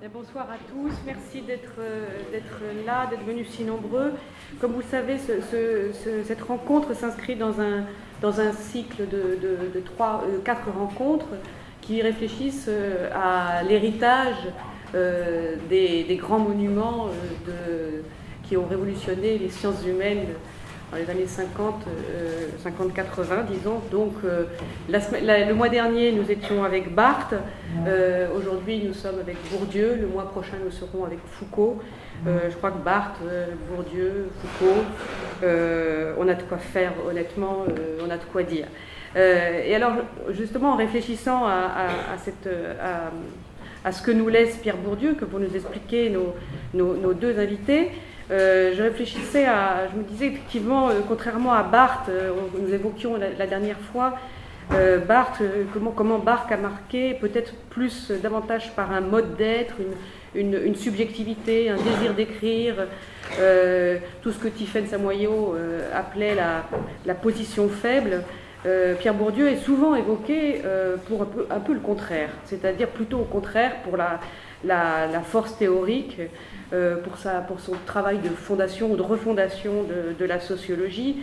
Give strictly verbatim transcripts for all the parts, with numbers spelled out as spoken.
Et bonsoir à tous, merci d'être d'être là, d'être venus si nombreux. Comme vous le savez, ce, ce, ce, cette rencontre s'inscrit dans un, dans un cycle de, de, de trois, euh, quatre rencontres qui réfléchissent à l'héritage euh, des, des grands monuments euh, de, qui ont révolutionné les sciences humaines dans les années cinquante, cinquante quatre-vingts, disons. Donc, euh, la, la, le mois dernier, nous étions avec Barthes. Euh, Aujourd'hui, nous sommes avec Bourdieu. Le mois prochain, nous serons avec Foucault. Euh, je crois que Barthes, euh, Bourdieu, Foucault, euh, on a de quoi faire, honnêtement, euh, on a de quoi dire. Euh, et alors, justement, en réfléchissant à, à, à, cette, à, à ce que nous laisse Pierre Bourdieu, que pour nous expliquer nos, nos, nos deux invités, Euh, je réfléchissais à, je me disais effectivement, euh, contrairement à Barthes, euh, nous évoquions la, la dernière fois, euh, Barthes, euh, comment, comment Barthes a marqué, peut-être plus, euh, davantage par un mode d'être, une, une, une subjectivité, un désir d'écrire, euh, tout ce que Tiphaine Samoyau euh, appelait la, la position faible. Euh, Pierre Bourdieu est souvent évoqué euh, pour un peu, un peu le contraire, c'est-à-dire plutôt au contraire pour la, la, la force théorique, euh, pour, sa, pour son travail de fondation ou de refondation de, de la sociologie,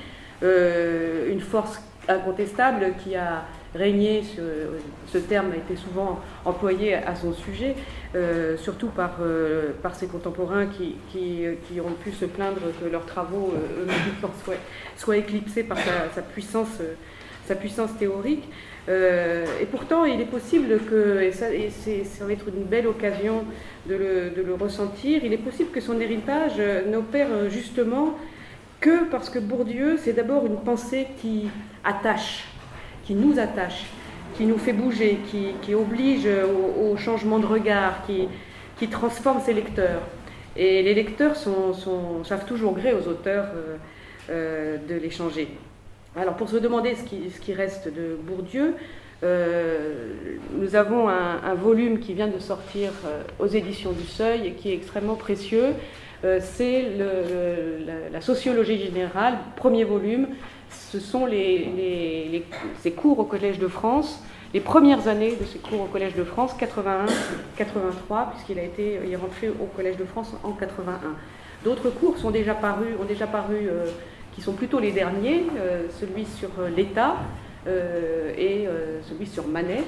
euh, une force incontestable qui a régné, ce, ce terme a été souvent employé à son sujet, euh, surtout par, euh, par ses contemporains qui, qui, qui ont pu se plaindre que leurs travaux euh, eux-mêmes soient, soient éclipsés par sa, sa puissance euh, sa puissance théorique, euh, et pourtant il est possible que, et ça, et ça va être une belle occasion de le, de le ressentir, il est possible que son héritage n'opère justement que parce que Bourdieu, c'est d'abord une pensée qui attache, qui nous attache, qui nous fait bouger, qui, qui oblige au, au changement de regard, qui, qui transforme ses lecteurs. Et les lecteurs sont, sont, savent toujours gré aux auteurs euh, euh, de les changer. Alors, pour se demander ce qui, ce qui reste de Bourdieu, euh, nous avons un, un volume qui vient de sortir euh, aux éditions du Seuil et qui est extrêmement précieux. Euh, c'est le, le, la, la sociologie générale, premier volume. Ce sont les, les, les, ces cours au Collège de France, les premières années de ces cours au Collège de France, quatre-vingt-un quatre-vingt-trois, puisqu'il a été, il est rentré au Collège de France en quatre-vingt-un. D'autres cours sont déjà parus, ont déjà paru. Euh, qui sont plutôt les derniers, euh, celui sur l'État euh, et euh, celui sur Manet.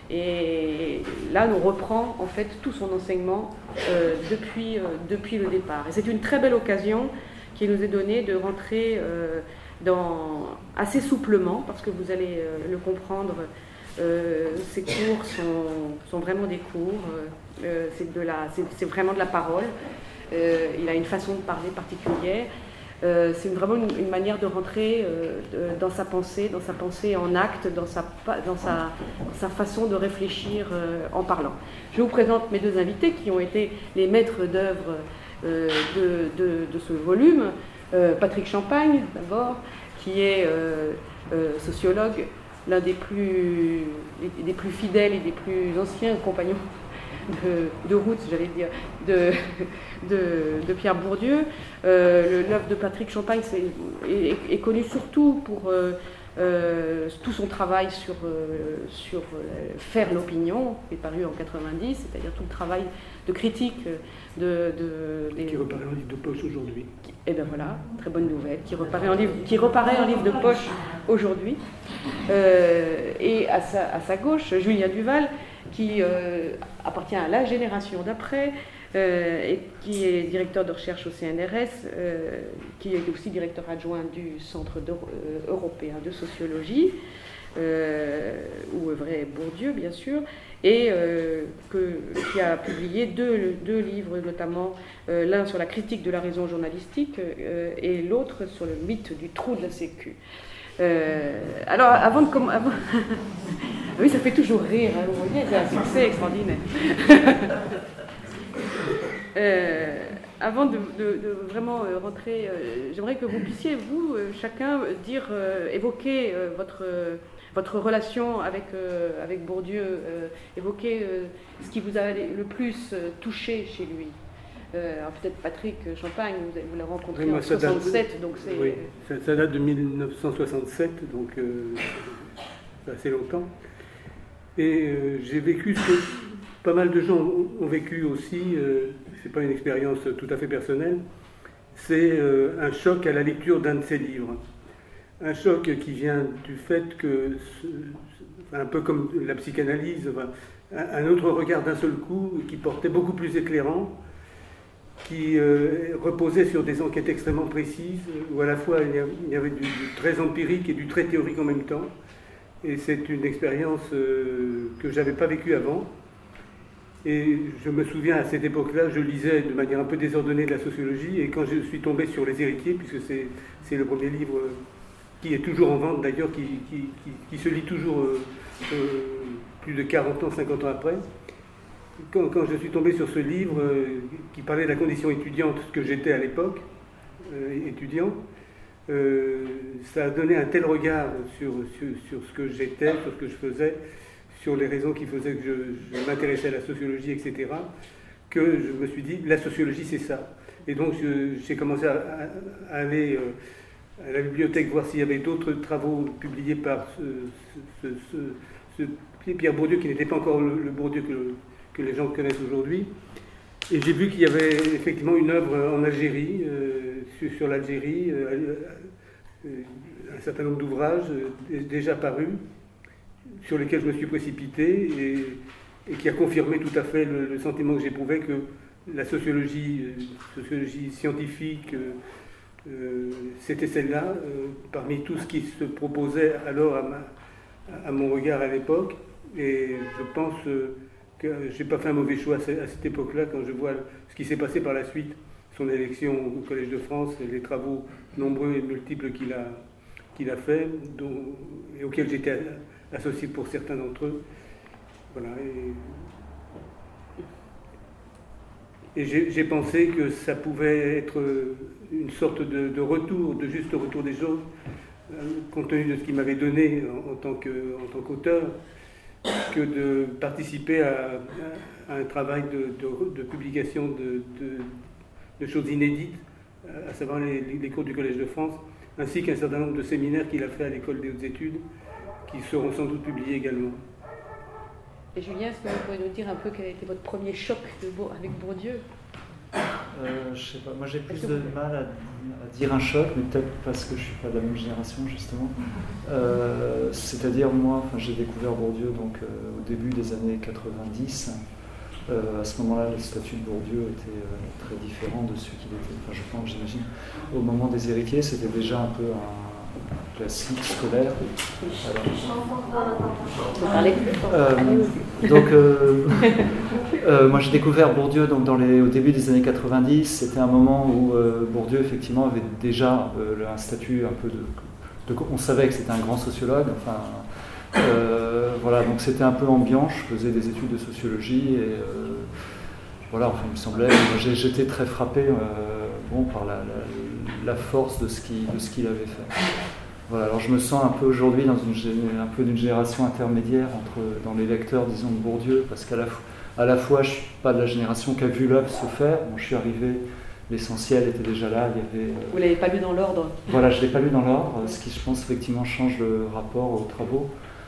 Et là, nous reprend en fait tout son enseignement euh, depuis, euh, depuis le départ. Et c'est une très belle occasion qui nous est donnée de rentrer euh, dans, assez souplement, parce que vous allez euh, le comprendre, euh, ces cours sont, sont vraiment des cours, euh, c'est, de la, c'est, c'est vraiment de la parole. Euh, il a une façon de parler particulière. Euh, c'est vraiment une, une manière de rentrer euh, de, dans sa pensée, dans sa pensée en acte, dans sa, dans sa, sa façon de réfléchir euh, en parlant. Je vous présente mes deux invités qui ont été les maîtres d'œuvre euh, de, de, de ce volume. Euh, Patrick Champagne, d'abord, qui est euh, euh, sociologue, l'un des plus, des plus fidèles et des plus anciens compagnons De, de route, j'allais dire, de, de, de Pierre Bourdieu. Euh, l'œuvre de Patrick Champagne c'est, est, est connue surtout pour euh, euh, tout son travail sur, euh, sur euh, faire l'opinion, qui est paru en quatre-vingt-dix, c'est-à-dire tout le travail de critique de... de les... Qui reparaît en livre de poche aujourd'hui. Et bien voilà, très bonne nouvelle, qui reparaît en livre, qui reparaît en livre de poche aujourd'hui. Euh, et à sa, à sa gauche, Julien Duval, qui euh, appartient à la génération d'après, euh, et qui est directeur de recherche au C N R S, euh, qui est aussi directeur adjoint du Centre de, euh, européen de sociologie, euh, où œuvrait Bourdieu, bien sûr, et euh, que, qui a publié deux, deux livres, notamment euh, l'un sur la critique de la raison journalistique euh, et l'autre sur le mythe du trou de la Sécu. Euh, alors, avant de commencer... oui, ça fait toujours rire, hein, vous voyez, c'est un succès extraordinaire. euh, avant de, de, de vraiment euh, rentrer, euh, j'aimerais que vous puissiez, vous, euh, chacun, dire, euh, évoquer euh, votre, euh, votre relation avec, euh, avec Bourdieu, euh, évoquer euh, ce qui vous a le plus euh, touché chez lui. Euh, alors peut-être Patrick Champagne, vous, vous l'avez rencontré oui, en soixante-sept, donc c'est... Oui, ça, ça date de mille neuf cent soixante-sept, donc euh, c'est assez longtemps. Et euh, j'ai vécu ce que, pas mal de gens ont vécu aussi, euh, c'est pas une expérience tout à fait personnelle, c'est euh, un choc à la lecture d'un de ses livres. Un choc qui vient du fait que, un peu comme la psychanalyse, un autre regard d'un seul coup qui portait beaucoup plus éclairant, qui euh, reposait sur des enquêtes extrêmement précises, où à la fois il y avait du, du très empirique et du très théorique en même temps. Et c'est une expérience euh, que je n'avais pas vécue avant. Et je me souviens, à cette époque-là, je lisais de manière un peu désordonnée de la sociologie, et quand je suis tombé sur Les Héritiers, puisque c'est, c'est le premier livre qui est toujours en vente d'ailleurs, qui, qui, qui, qui se lit toujours euh, euh, plus de quarante ans, cinquante ans après, quand, quand je suis tombé sur ce livre euh, qui parlait de la condition étudiante, ce que j'étais à l'époque, euh, étudiant, euh, ça a donné un tel regard sur, sur, sur ce que j'étais, sur ce que je faisais, sur les raisons qui faisaient que je, je m'intéressais à la sociologie, et cetera, que je me suis dit, la sociologie, c'est ça. Et donc, je, j'ai commencé à, à, à aller euh, à la bibliothèque voir s'il y avait d'autres travaux publiés par ce, ce, ce, ce, ce Pierre Bourdieu, qui n'était pas encore le, le Bourdieu que, que les gens connaissent aujourd'hui. Et j'ai vu qu'il y avait effectivement une œuvre en Algérie, euh, sur, sur l'Algérie, euh, euh, un certain nombre d'ouvrages euh, déjà parus, sur lesquels je me suis précipité et, et qui a confirmé tout à fait le, le sentiment que j'éprouvais que la sociologie, euh, sociologie scientifique, euh, euh, c'était celle-là, euh, parmi tout ce qui se proposait alors à, ma, à mon regard à l'époque. Et je pense euh, que je n'ai pas fait un mauvais choix à cette époque-là, quand je vois ce qui s'est passé par la suite, son élection au Collège de France, et les travaux nombreux et multiples qu'il a, qu'il a fait, dont, et auxquels j'étais associé pour certains d'entre eux. Voilà. Et, et j'ai, j'ai pensé que ça pouvait être une sorte de, de retour, de juste retour des choses, compte tenu de ce qu'il m'avait donné en, en, tant que, en tant qu'auteur, que de participer à, à un travail de, de, de publication de, de, de choses inédites, à savoir les, les cours du Collège de France, ainsi qu'un certain nombre de séminaires qu'il a fait à l'École des hautes études, qui seront sans doute publiés également. Et Julien, est-ce que vous pouvez nous dire un peu quel a été votre premier choc de, avec Bourdieu? euh, Je sais pas, moi j'ai plus de mal à, à dire un choc, mais peut-être parce que je ne suis pas de la même génération justement. Euh, c'est-à-dire moi, enfin, j'ai découvert Bourdieu donc, euh, au début des années quatre-vingt-dix. Euh, à ce moment-là, le statut de Bourdieu était euh, très différent de ce qu'il était, enfin je pense, j'imagine. Au moment des Héritiers, c'était déjà un peu un, un classique scolaire. Euh, donc, euh, euh, moi j'ai découvert Bourdieu donc, dans les, au début des années quatre-vingt-dix. C'était un moment où euh, Bourdieu, effectivement, avait déjà euh, un statut un peu de, de... On savait que c'était un grand sociologue, enfin... Euh, voilà, donc c'était un peu ambiant, je faisais des études de sociologie et euh, voilà, enfin, il me semblait, j'ai, j'étais très frappé euh, bon, par la, la, la force de ce, qu'il, de ce qu'il avait fait. Voilà, alors je me sens un peu aujourd'hui dans une, un peu d'une génération intermédiaire entre, dans les lecteurs, disons, de Bourdieu, parce qu'à la, à la fois je ne suis pas de la génération qui a vu l'œuvre se faire, bon, je suis arrivé, l'essentiel était déjà là, il y avait... Euh, Vous ne l'avez pas lu dans l'ordre? Voilà, je ne l'ai pas lu dans l'ordre, ce qui je pense effectivement change le rapport aux travaux.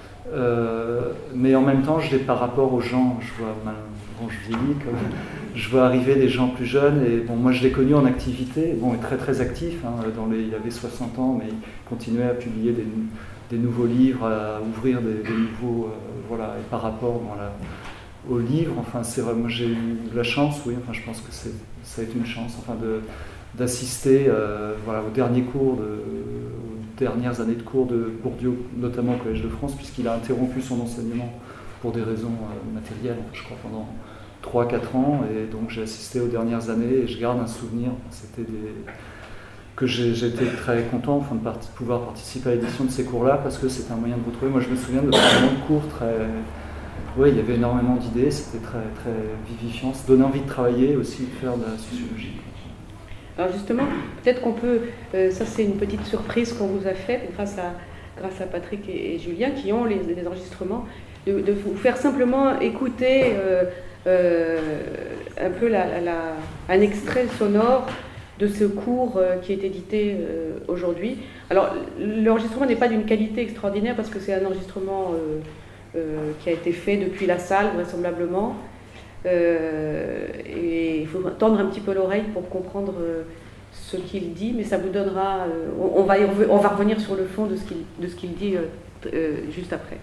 Euh, mais en même temps, je l'ai par rapport aux gens, je vois, bon, je vieillis, comme, je vois arriver des gens plus jeunes, et bon, moi je l'ai connu en activité, bon, et très très actif, hein, dans les, il avait soixante ans, mais il continuait à publier des, des nouveaux livres, à ouvrir des, des nouveaux, euh, voilà, et par rapport bon, là, aux livres, enfin, c'est vrai, moi j'ai eu de la chance, oui, enfin, je pense que c'est, ça a été une chance, enfin, de, d'assister, euh, voilà, aux derniers cours de, dernières années de cours de Bourdieu, notamment au Collège de France, puisqu'il a interrompu son enseignement pour des raisons euh, matérielles, je crois, pendant trois à quatre ans, et donc j'ai assisté aux dernières années, et je garde un souvenir, c'était des... que j'ai, j'étais très content enfin, de part... pouvoir participer à l'édition de ces cours-là, parce que c'était un moyen de retrouver, moi je me souviens de vraiment de cours très... Oui, il y avait énormément d'idées, c'était très, très vivifiant, ça donnait envie de travailler, aussi de faire de la sociologie. Alors justement, peut-être qu'on peut, euh, ça c'est une petite surprise qu'on vous a faite grâce à, grâce à Patrick et, et Julien qui ont les, les enregistrements, de, de vous faire simplement écouter euh, euh, un peu la, la, un extrait sonore de ce cours euh, qui est édité euh, aujourd'hui. Alors l'enregistrement n'est pas d'une qualité extraordinaire parce que c'est un enregistrement euh, euh, qui a été fait depuis la salle vraisemblablement. Euh, et il faut tendre un petit peu l'oreille pour comprendre euh, ce qu'il dit, mais ça vous donnera... Euh, on, on, va, on va revenir sur le fond de ce qu'il, de ce qu'il dit euh, euh, juste après.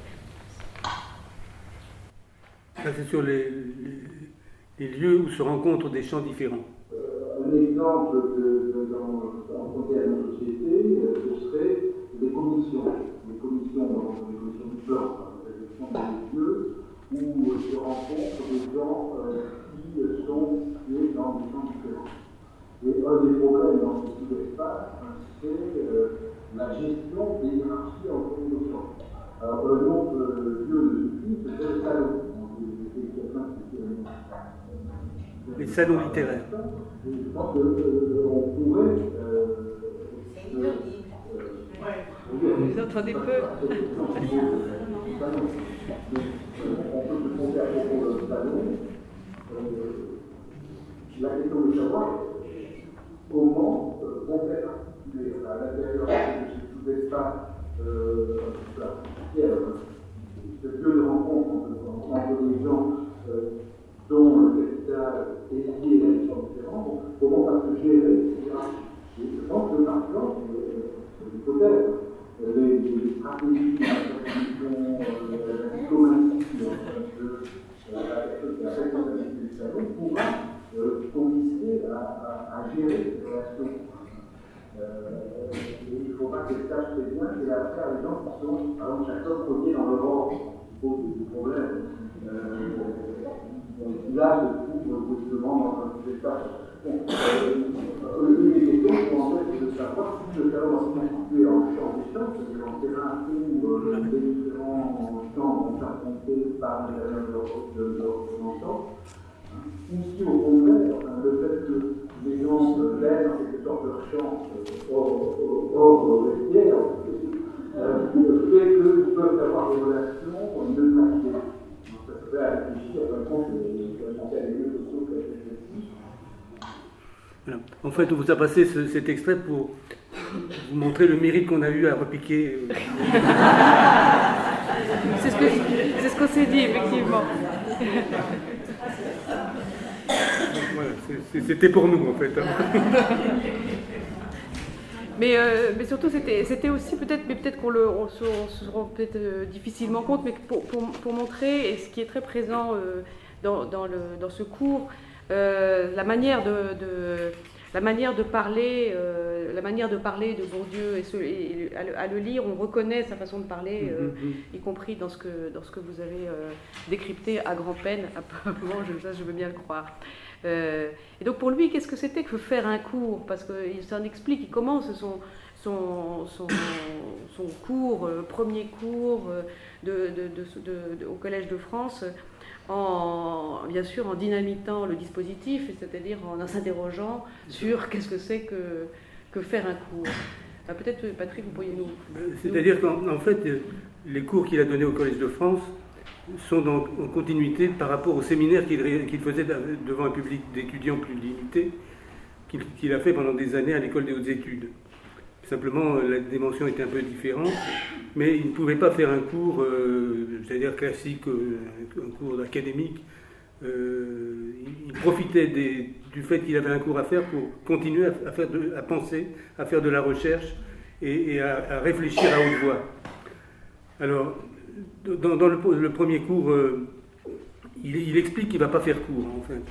Ça, c'est sur les, les, les lieux où se rencontrent des champs différents. Euh, un exemple de, de, dans, en côté à nos sociétés, euh, ce serait des commissions. Des commissions, des commissions du plan, des commissions des lieux où se rencontrent des gens euh, qui sont situés dans des champs différents. Et un des problèmes dans ce type d'espace, c'est euh, la gestion des hiérarchies entre les champs. Alors, un autre euh, lieu de ce type, c'est le salon. Les salons littéraires. Je pense qu'on euh, pourrait. Euh, C'est inaudible. Vous entendez peu. On peut se tromper à propos d'un salon. La question de savoir comment euh, on fait articuler à l'intérieur de cet espace artificiel, ce lieu de rencontre entre les gens euh, dont le capital est lié à des gens différents, comment on va se gérer, et cetera. Et je pense que par exemple, c'est l'hypothèse, les, les stratégies, la diplomatie de la responsabilité du salon pourra euh, consister à, à, à gérer ces relations. Euh, il ne faut pas que ça sache très bien que la affaire des gens qui sont, par exemple, chacun premier dans leur ordre, qui pose des problèmes. Euh, là, se trouve justement dans un espace. Bon, euh, une des questions sont en fait de savoir si le salon va se constituer en champ des champs, c'est-à-dire en terrain où euh, les différents champs vont s'affronter par les de leurs représentants, ou si au contraire, le fait que les gens laissent en quelque sorte leur champ hors vestiaire, fait qu'ils peuvent avoir des relations neutralisées. Ça se fait à réfléchir à un compte de à des lieux sociaux que voilà. En fait, on vous a passé ce, cet extrait pour vous montrer le mérite qu'on a eu à repiquer. C'est ce, que, c'est ce qu'on s'est dit, effectivement. Voilà, c'était pour nous, en fait. Mais, euh, mais surtout, c'était, c'était aussi peut-être, mais peut-être qu'on le, on se, on se rend peut-être euh, difficilement compte, mais pour, pour, pour montrer, et ce qui est très présent euh, dans, dans, le, dans ce cours, euh, la manière de, de la manière de parler, euh, la manière de parler de Bourdieu et, ce, et à, le, à le lire, on reconnaît sa façon de parler, euh, mm-hmm. y compris dans ce que dans ce que vous avez euh, décrypté à grand-peine. Apparemment, je, ça, je veux bien le croire. Euh, et donc pour lui, qu'est-ce que c'était que faire un cours? Parce qu'il s'en explique, il commence son, son, son, son cours, euh, premier cours euh, de, de, de, de, de, au Collège de France, en, bien sûr en dynamitant le dispositif, c'est-à-dire en s'interrogeant sur qu'est-ce que c'est que, que faire un cours. Ah, peut-être, Patrick, vous pourriez nous... C'est-à-dire qu'en en fait, les cours qu'il a donnés au Collège de France sont dans, en continuité par rapport au séminaire qu'il, qu'il faisait devant un public d'étudiants plus limité, qu'il, qu'il a fait pendant des années à l'École des hautes études. Simplement, la dimension était un peu différente, mais il ne pouvait pas faire un cours, euh, c'est-à-dire classique, euh, un cours académique. Euh, il profitait des, du fait qu'il avait un cours à faire pour continuer à, à, faire de, à penser, à faire de la recherche et, et à, à réfléchir à haute voix. Alors, dans, dans le, le premier cours, euh, il, il explique qu'il ne va pas faire cours, en fait.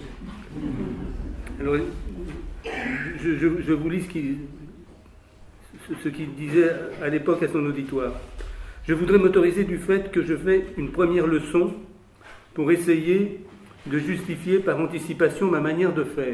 Alors, je, je, je vous lis ce qu'il, ce qu'il disait à l'époque à son auditoire. « Je voudrais m'autoriser du fait que je fais une première leçon pour essayer de justifier par anticipation ma manière de faire.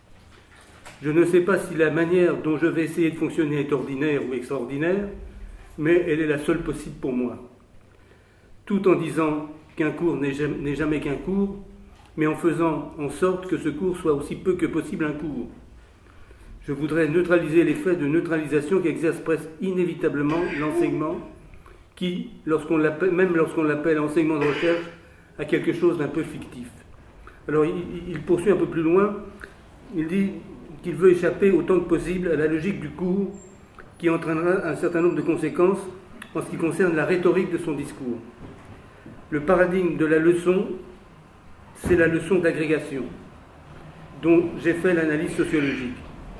Je ne sais pas si la manière dont je vais essayer de fonctionner est ordinaire ou extraordinaire, mais elle est la seule possible pour moi. Tout en disant qu'un cours n'est jamais, n'est jamais qu'un cours, mais en faisant en sorte que ce cours soit aussi peu que possible un cours. Je voudrais neutraliser l'effet de neutralisation qu'exerce presque inévitablement l'enseignement, qui, lorsqu'on l'appelle, même lorsqu'on l'appelle enseignement de recherche, a quelque chose d'un peu fictif. » Alors il, il poursuit un peu plus loin, il dit qu'il veut échapper autant que possible à la logique du cours qui entraînera un certain nombre de conséquences en ce qui concerne la rhétorique de son discours. Le paradigme de la leçon, c'est la leçon d'agrégation, dont j'ai fait l'analyse sociologique,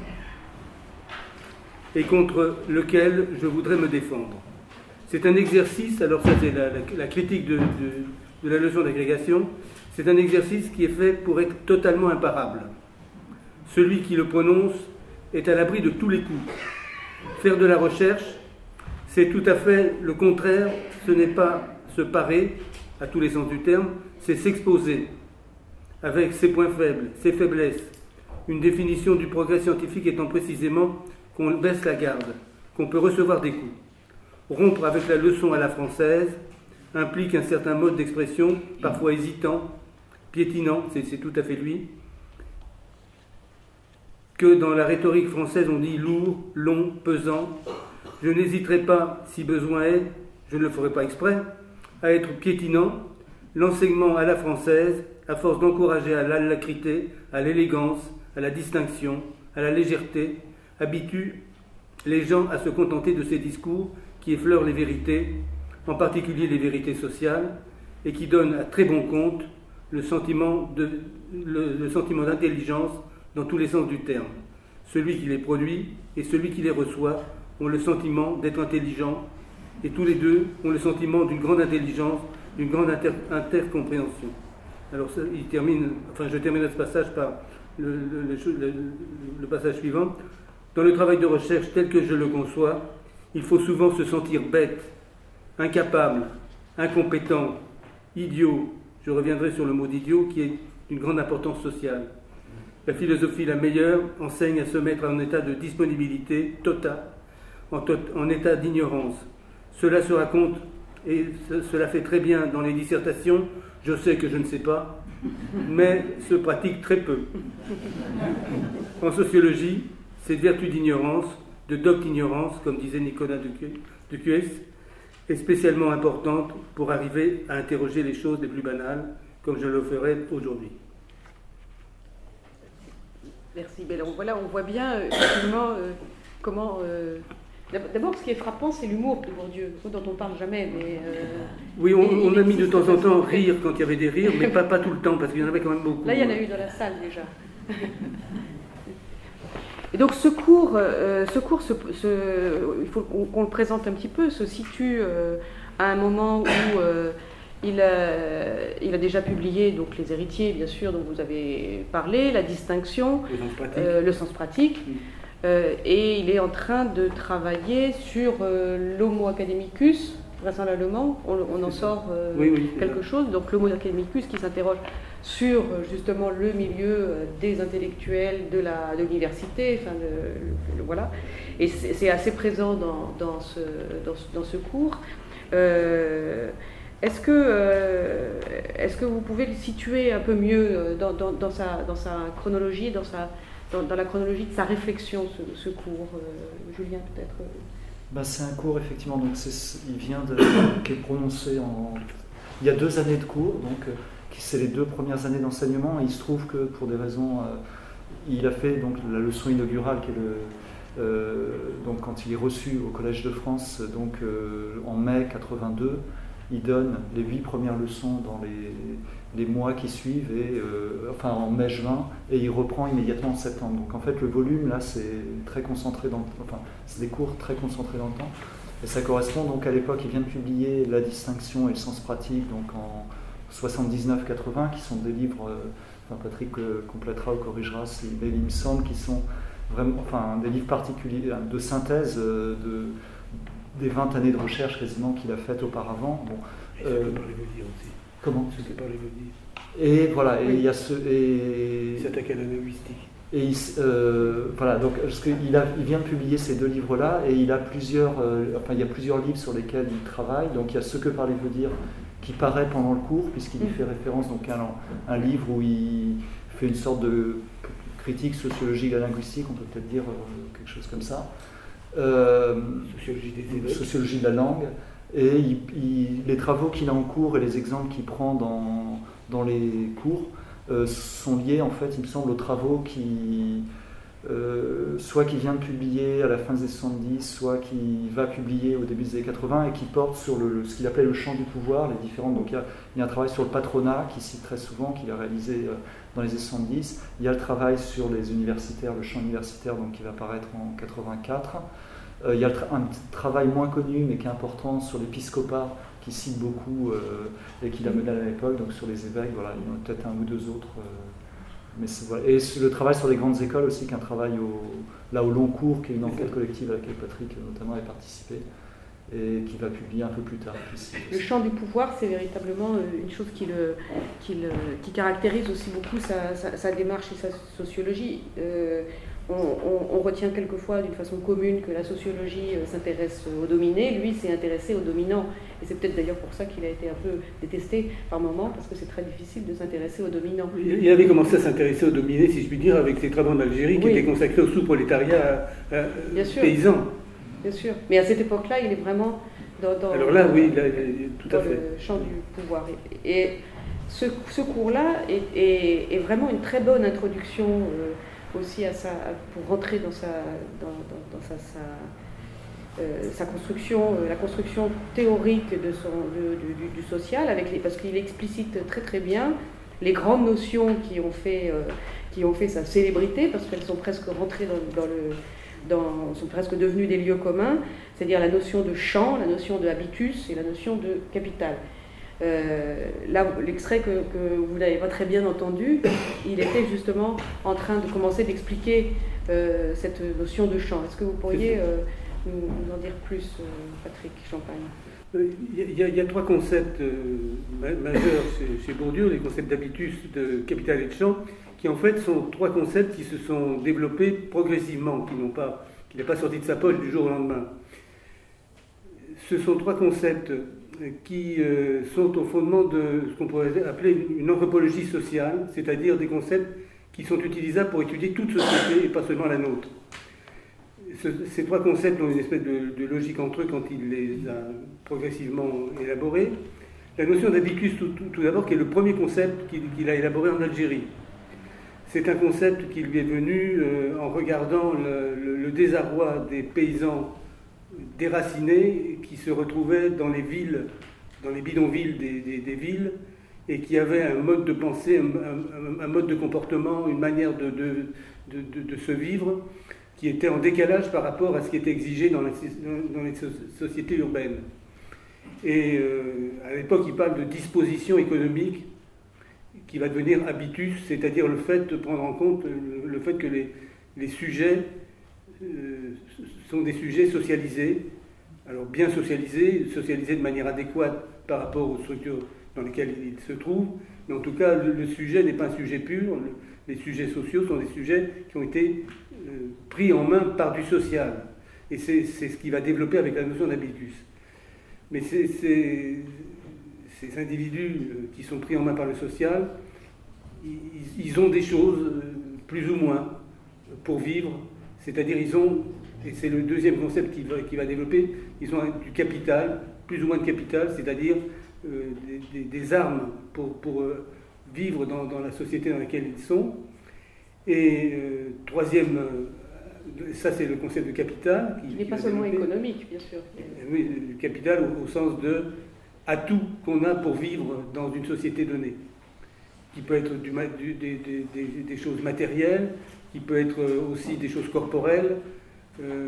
et contre lequel je voudrais me défendre. C'est un exercice, alors ça c'est la, la, la critique de, de, de la leçon d'agrégation, c'est un exercice qui est fait pour être totalement imparable. Celui qui le prononce est à l'abri de tous les coups. Faire de la recherche, c'est tout à fait le contraire, ce n'est pas se parer, à tous les sens du terme, c'est s'exposer, avec ses points faibles, ses faiblesses, une définition du progrès scientifique étant précisément qu'on baisse la garde, qu'on peut recevoir des coups. Rompre avec la leçon à la française implique un certain mode d'expression, parfois hésitant, piétinant, c'est, c'est tout à fait lui, que dans la rhétorique française on dit lourd, long, pesant. Je n'hésiterai pas, si besoin est, je ne le ferai pas exprès, à être piétinant. L'enseignement à la française, à force d'encourager à l'alacrité, à l'élégance, à la distinction, à la légèreté, habitue les gens à se contenter de ces discours qui effleurent les vérités, en particulier les vérités sociales, et qui donnent à très bon compte le sentiment, de, le, le sentiment d'intelligence dans tous les sens du terme. Celui qui les produit et celui qui les reçoit ont le sentiment d'être intelligents, et tous les deux ont le sentiment d'une grande intelligence, d'une grande inter- intercompréhension. Alors ça, il termine, enfin je termine ce passage par le, le, le, le passage suivant. Dans le travail de recherche tel que je le conçois, il faut souvent se sentir bête, incapable, incompétent, idiot. Je reviendrai sur le mot d'idiot qui est d'une grande importance sociale. La philosophie la meilleure enseigne à se mettre en état de disponibilité totale, en, to- en état d'ignorance. Cela se raconte et ce, cela fait très bien dans les dissertations. Je sais que je ne sais pas, mais se pratique très peu. En sociologie, cette vertu d'ignorance, de docte-ignorance, comme disait Nicolas Ducuès, est spécialement importante pour arriver à interroger les choses les plus banales, comme je le ferai aujourd'hui. Merci. Ben, on, voilà, on voit bien euh, effectivement euh, comment. Euh, d'abord, ce qui est frappant, c'est l'humour de Bourdieu, dont on ne parle jamais. Mais, euh, oui, on, et, on a mis de temps en temps façon... rire quand il y avait des rires, mais pas, pas tout le temps, parce qu'il y en avait quand même beaucoup. Là, il y en a eu dans la salle déjà. Et donc ce cours, euh, ce cours se, se, il faut qu'on, qu'on le présente un petit peu, se situe euh, à un moment où euh, il, a, il a déjà publié donc, Les Héritiers, bien sûr, dont vous avez parlé, La Distinction, le sens pratique, euh, le sens pratique mmh. euh, et il est en train de travailler sur euh, l'Homo academicus, vraisemblablement, on, on en sort euh, oui, oui, quelque chose, donc l'Homo academicus qui s'interroge sur justement le milieu des intellectuels de, la, de l'université, enfin le, le, voilà, et c'est, c'est assez présent dans, dans, ce, dans, ce, dans ce cours. Euh, est-ce, que, euh, est-ce que vous pouvez le situer un peu mieux dans, dans, dans, sa, dans sa chronologie, dans, sa, dans, dans la chronologie de sa réflexion, ce, ce cours, euh, Julien peut-être? Ben, c'est un cours effectivement, donc c'est, il vient de, qui est prononcé en, il y a deux années de cours, donc c'est les deux premières années d'enseignement, et il se trouve que pour des raisons, euh, il a fait donc la leçon inaugurale qui est le, euh, donc quand il est reçu au Collège de France, donc euh, en mai quatre-vingt-deux, il donne les huit premières leçons dans les, les mois qui suivent, et, euh, enfin en mai-juin, et il reprend immédiatement en septembre. Donc en fait le volume là c'est très concentré dans, enfin c'est des cours très concentrés dans le temps, et ça correspond donc à l'époque. Il vient de publier La Distinction et le sens pratique, donc en soixante-dix-neuf quatre-vingts, qui sont des livres, euh, enfin Patrick euh, complétera ou corrigera, mais il me semble qu'ils sont vraiment, enfin des livres particuliers de synthèse euh, de, des vingt années de recherche quasiment qu'il a faites auparavant. Bon, euh, c'est par les aussi. Comment C'est par les Et voilà, et il y a ce... Et, il s'attaque à la linguistique. Et il, euh, voilà, donc parce qu'il a, il vient de publier ces deux livres-là, et il a plusieurs, euh, enfin il y a plusieurs livres sur lesquels il travaille. Donc il y a Ce que parler veut dire, qui paraît pendant le cours, puisqu'il y fait référence donc à un, un livre où il fait une sorte de critique sociologique de la linguistique, on peut peut-être dire euh, quelque chose comme ça. Euh, sociologie des évêques. Sociologie de la langue. Et il, il, les travaux qu'il a en cours et les exemples qu'il prend dans, dans les cours euh, sont liés, en fait, il me semble, aux travaux qui, euh, soit qui vient de publier à la fin des années soixante-dix, soit qui va publier au début des années quatre-vingts et qui porte sur le, ce qu'il appelait le champ du pouvoir, les différentes. Donc il y, a, il y a un travail sur le patronat qu'il cite très souvent, qu'il a réalisé euh, dans les années soixante-dix. Il y a le travail sur les universitaires, le champ universitaire, donc qui va apparaître en quatre-vingt-quatre. Euh, il y a le tra- un travail moins connu mais qui est important sur l'épiscopat, qui cite beaucoup euh, et qu'il a mené à l'époque, donc sur les évêques. Voilà, il y en a peut-être un ou deux autres. Euh, Mais voilà. Et le travail sur les grandes écoles aussi, qui est un travail au, là au long cours, qui est une enquête collective à laquelle Patrick notamment a participé et qui va publier un peu plus tard. Ici, le champ du pouvoir, c'est véritablement une chose qui, le, qui, le, qui caractérise aussi beaucoup sa, sa, sa démarche et sa sociologie. Euh, on, on, on retient quelquefois d'une façon commune que la sociologie s'intéresse aux dominés, lui s'est intéressé aux dominants. Et c'est peut-être d'ailleurs pour ça qu'il a été un peu détesté par moments, parce que c'est très difficile de s'intéresser aux dominants. Il avait commencé à s'intéresser aux dominés, si je puis dire, avec ses travaux en Algérie, qui oui. étaient consacrés au sous-prolétariat paysan. Bien sûr, mais à cette époque-là, il est vraiment dans, dans, Alors là, oui, là, tout dans à fait. le champ du pouvoir. Et, et ce, ce cours-là est, est, est vraiment une très bonne introduction euh, aussi à sa, pour rentrer dans sa, dans, dans, dans sa, sa, euh, sa construction, euh, la construction théorique de son, de, du, du social, avec les, parce qu'il explicite très très bien les grandes notions qui ont fait, euh, qui ont fait sa célébrité, parce qu'elles sont presque rentrées dans, dans le... Dans, sont presque devenus des lieux communs, c'est-à-dire la notion de champ, la notion de habitus et la notion de capital. Euh, là, l'extrait que, que vous n'avez pas très bien entendu, il était justement en train de commencer d'expliquer euh, cette notion de champ. Est-ce que vous pourriez euh, nous, nous en dire plus, euh, Patrick Champagne ? Il y, a, il y a trois concepts euh, majeurs chez, chez Bourdieu, les concepts d'habitus, de capital et de champ, qui en fait sont trois concepts qui se sont développés progressivement, qui n'ont pas, qui n'est pas sorti de sa poche du jour au lendemain. Ce sont trois concepts qui euh, sont au fondement de ce qu'on pourrait appeler une anthropologie sociale, c'est-à-dire des concepts qui sont utilisables pour étudier toute société et pas seulement la nôtre. Ce, ces trois concepts ont une espèce de, de logique entre eux quand il les a progressivement élaborés. La notion d'habitus, tout, tout, tout d'abord, qui est le premier concept qu'il, qu'il a élaboré en Algérie. C'est un concept qui lui est venu euh, en regardant le, le, le désarroi des paysans déracinés qui se retrouvaient dans les villes, dans les bidonvilles des, des, des villes, et qui avaient un mode de pensée, un, un, un mode de comportement, une manière de, de, de, de, de se vivre qui était en décalage par rapport à ce qui était exigé dans, la, dans les sociétés urbaines. Et euh, à l'époque, il parle de disposition économique qui va devenir habitus, c'est-à-dire le fait de prendre en compte le, le fait que les, les sujets euh, sont des sujets socialisés, alors bien socialisés, socialisés de manière adéquate par rapport aux structures dans lesquelles ils se trouvent, mais en tout cas, le, le sujet n'est pas un sujet pur, le, les sujets sociaux sont des sujets qui ont été euh, pris en main par du social, et c'est, c'est ce qui va développer avec la notion d'habitus. Mais c'est... c'est ces individus qui sont pris en main par le social, ils, ils ont des choses, plus ou moins, pour vivre. C'est-à-dire, ils ont, et c'est le deuxième concept qu'il va, qu'il va développer, ils ont du capital, plus ou moins de capital, c'est-à-dire euh, des, des, des armes pour, pour euh, vivre dans, dans la société dans laquelle ils sont. Et euh, troisième, euh, ça c'est le concept de capital. Qui n'est pas seulement économique, bien sûr. Oui, le capital au, au sens de atout qu'on a pour vivre dans une société donnée, qui peut être du, du, des, des, des choses matérielles, qui peut être aussi des choses corporelles. Euh,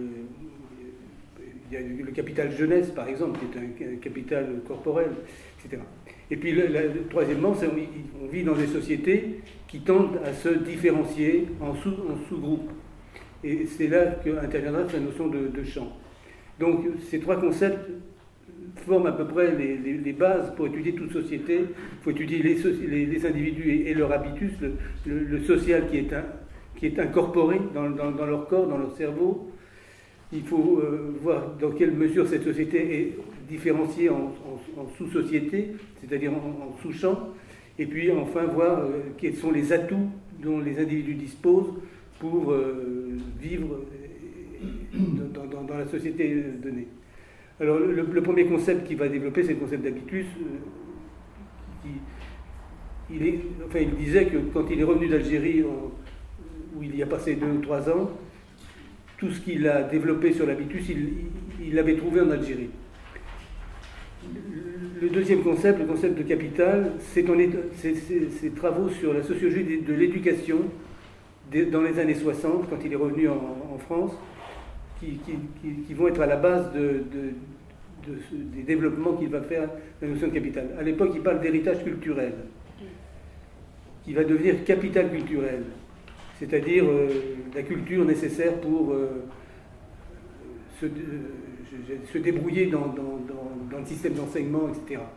il y a le capital jeunesse, par exemple, qui est un, un capital corporel, et cetera. Et puis, le, le, troisièmement, c'est, on, on vit dans des sociétés qui tendent à se différencier en, sous, en sous-groupes. Et c'est là qu'interviendra la notion de, de champ. Donc, ces trois concepts forment à peu près les, les, les bases pour étudier toute société. Il faut étudier les, les, les individus et, et leur habitus, le, le, le social qui est, un, qui est incorporé dans, dans, dans leur corps, dans leur cerveau. Il faut euh, voir dans quelle mesure cette société est différenciée en, en, en sous-société, c'est-à-dire en, en sous-champ. Et puis enfin voir euh, quels sont les atouts dont les individus disposent pour euh, vivre dans, dans, dans la société donnée. Alors, le, le premier concept qu'il va développer, c'est le concept d'habitus. Euh, qui, il, est, enfin, il disait que quand il est revenu d'Algérie en où il y a passé deux ou trois ans, tout ce qu'il a développé sur l'habitus, il, il l'avait trouvé en Algérie. Le deuxième concept, le concept de capital, c'est ses travaux sur la sociologie de l'éducation dans les années soixante, quand il est revenu en, en France, qui, qui, qui, qui vont être à la base de, de, de ce, des développements qu'il va faire la notion de capital. À l'époque, il parle d'héritage culturel, qui va devenir capital culturel, c'est-à-dire euh, la culture nécessaire pour euh, se, euh, se débrouiller dans, dans, dans, dans le système d'enseignement, et cetera.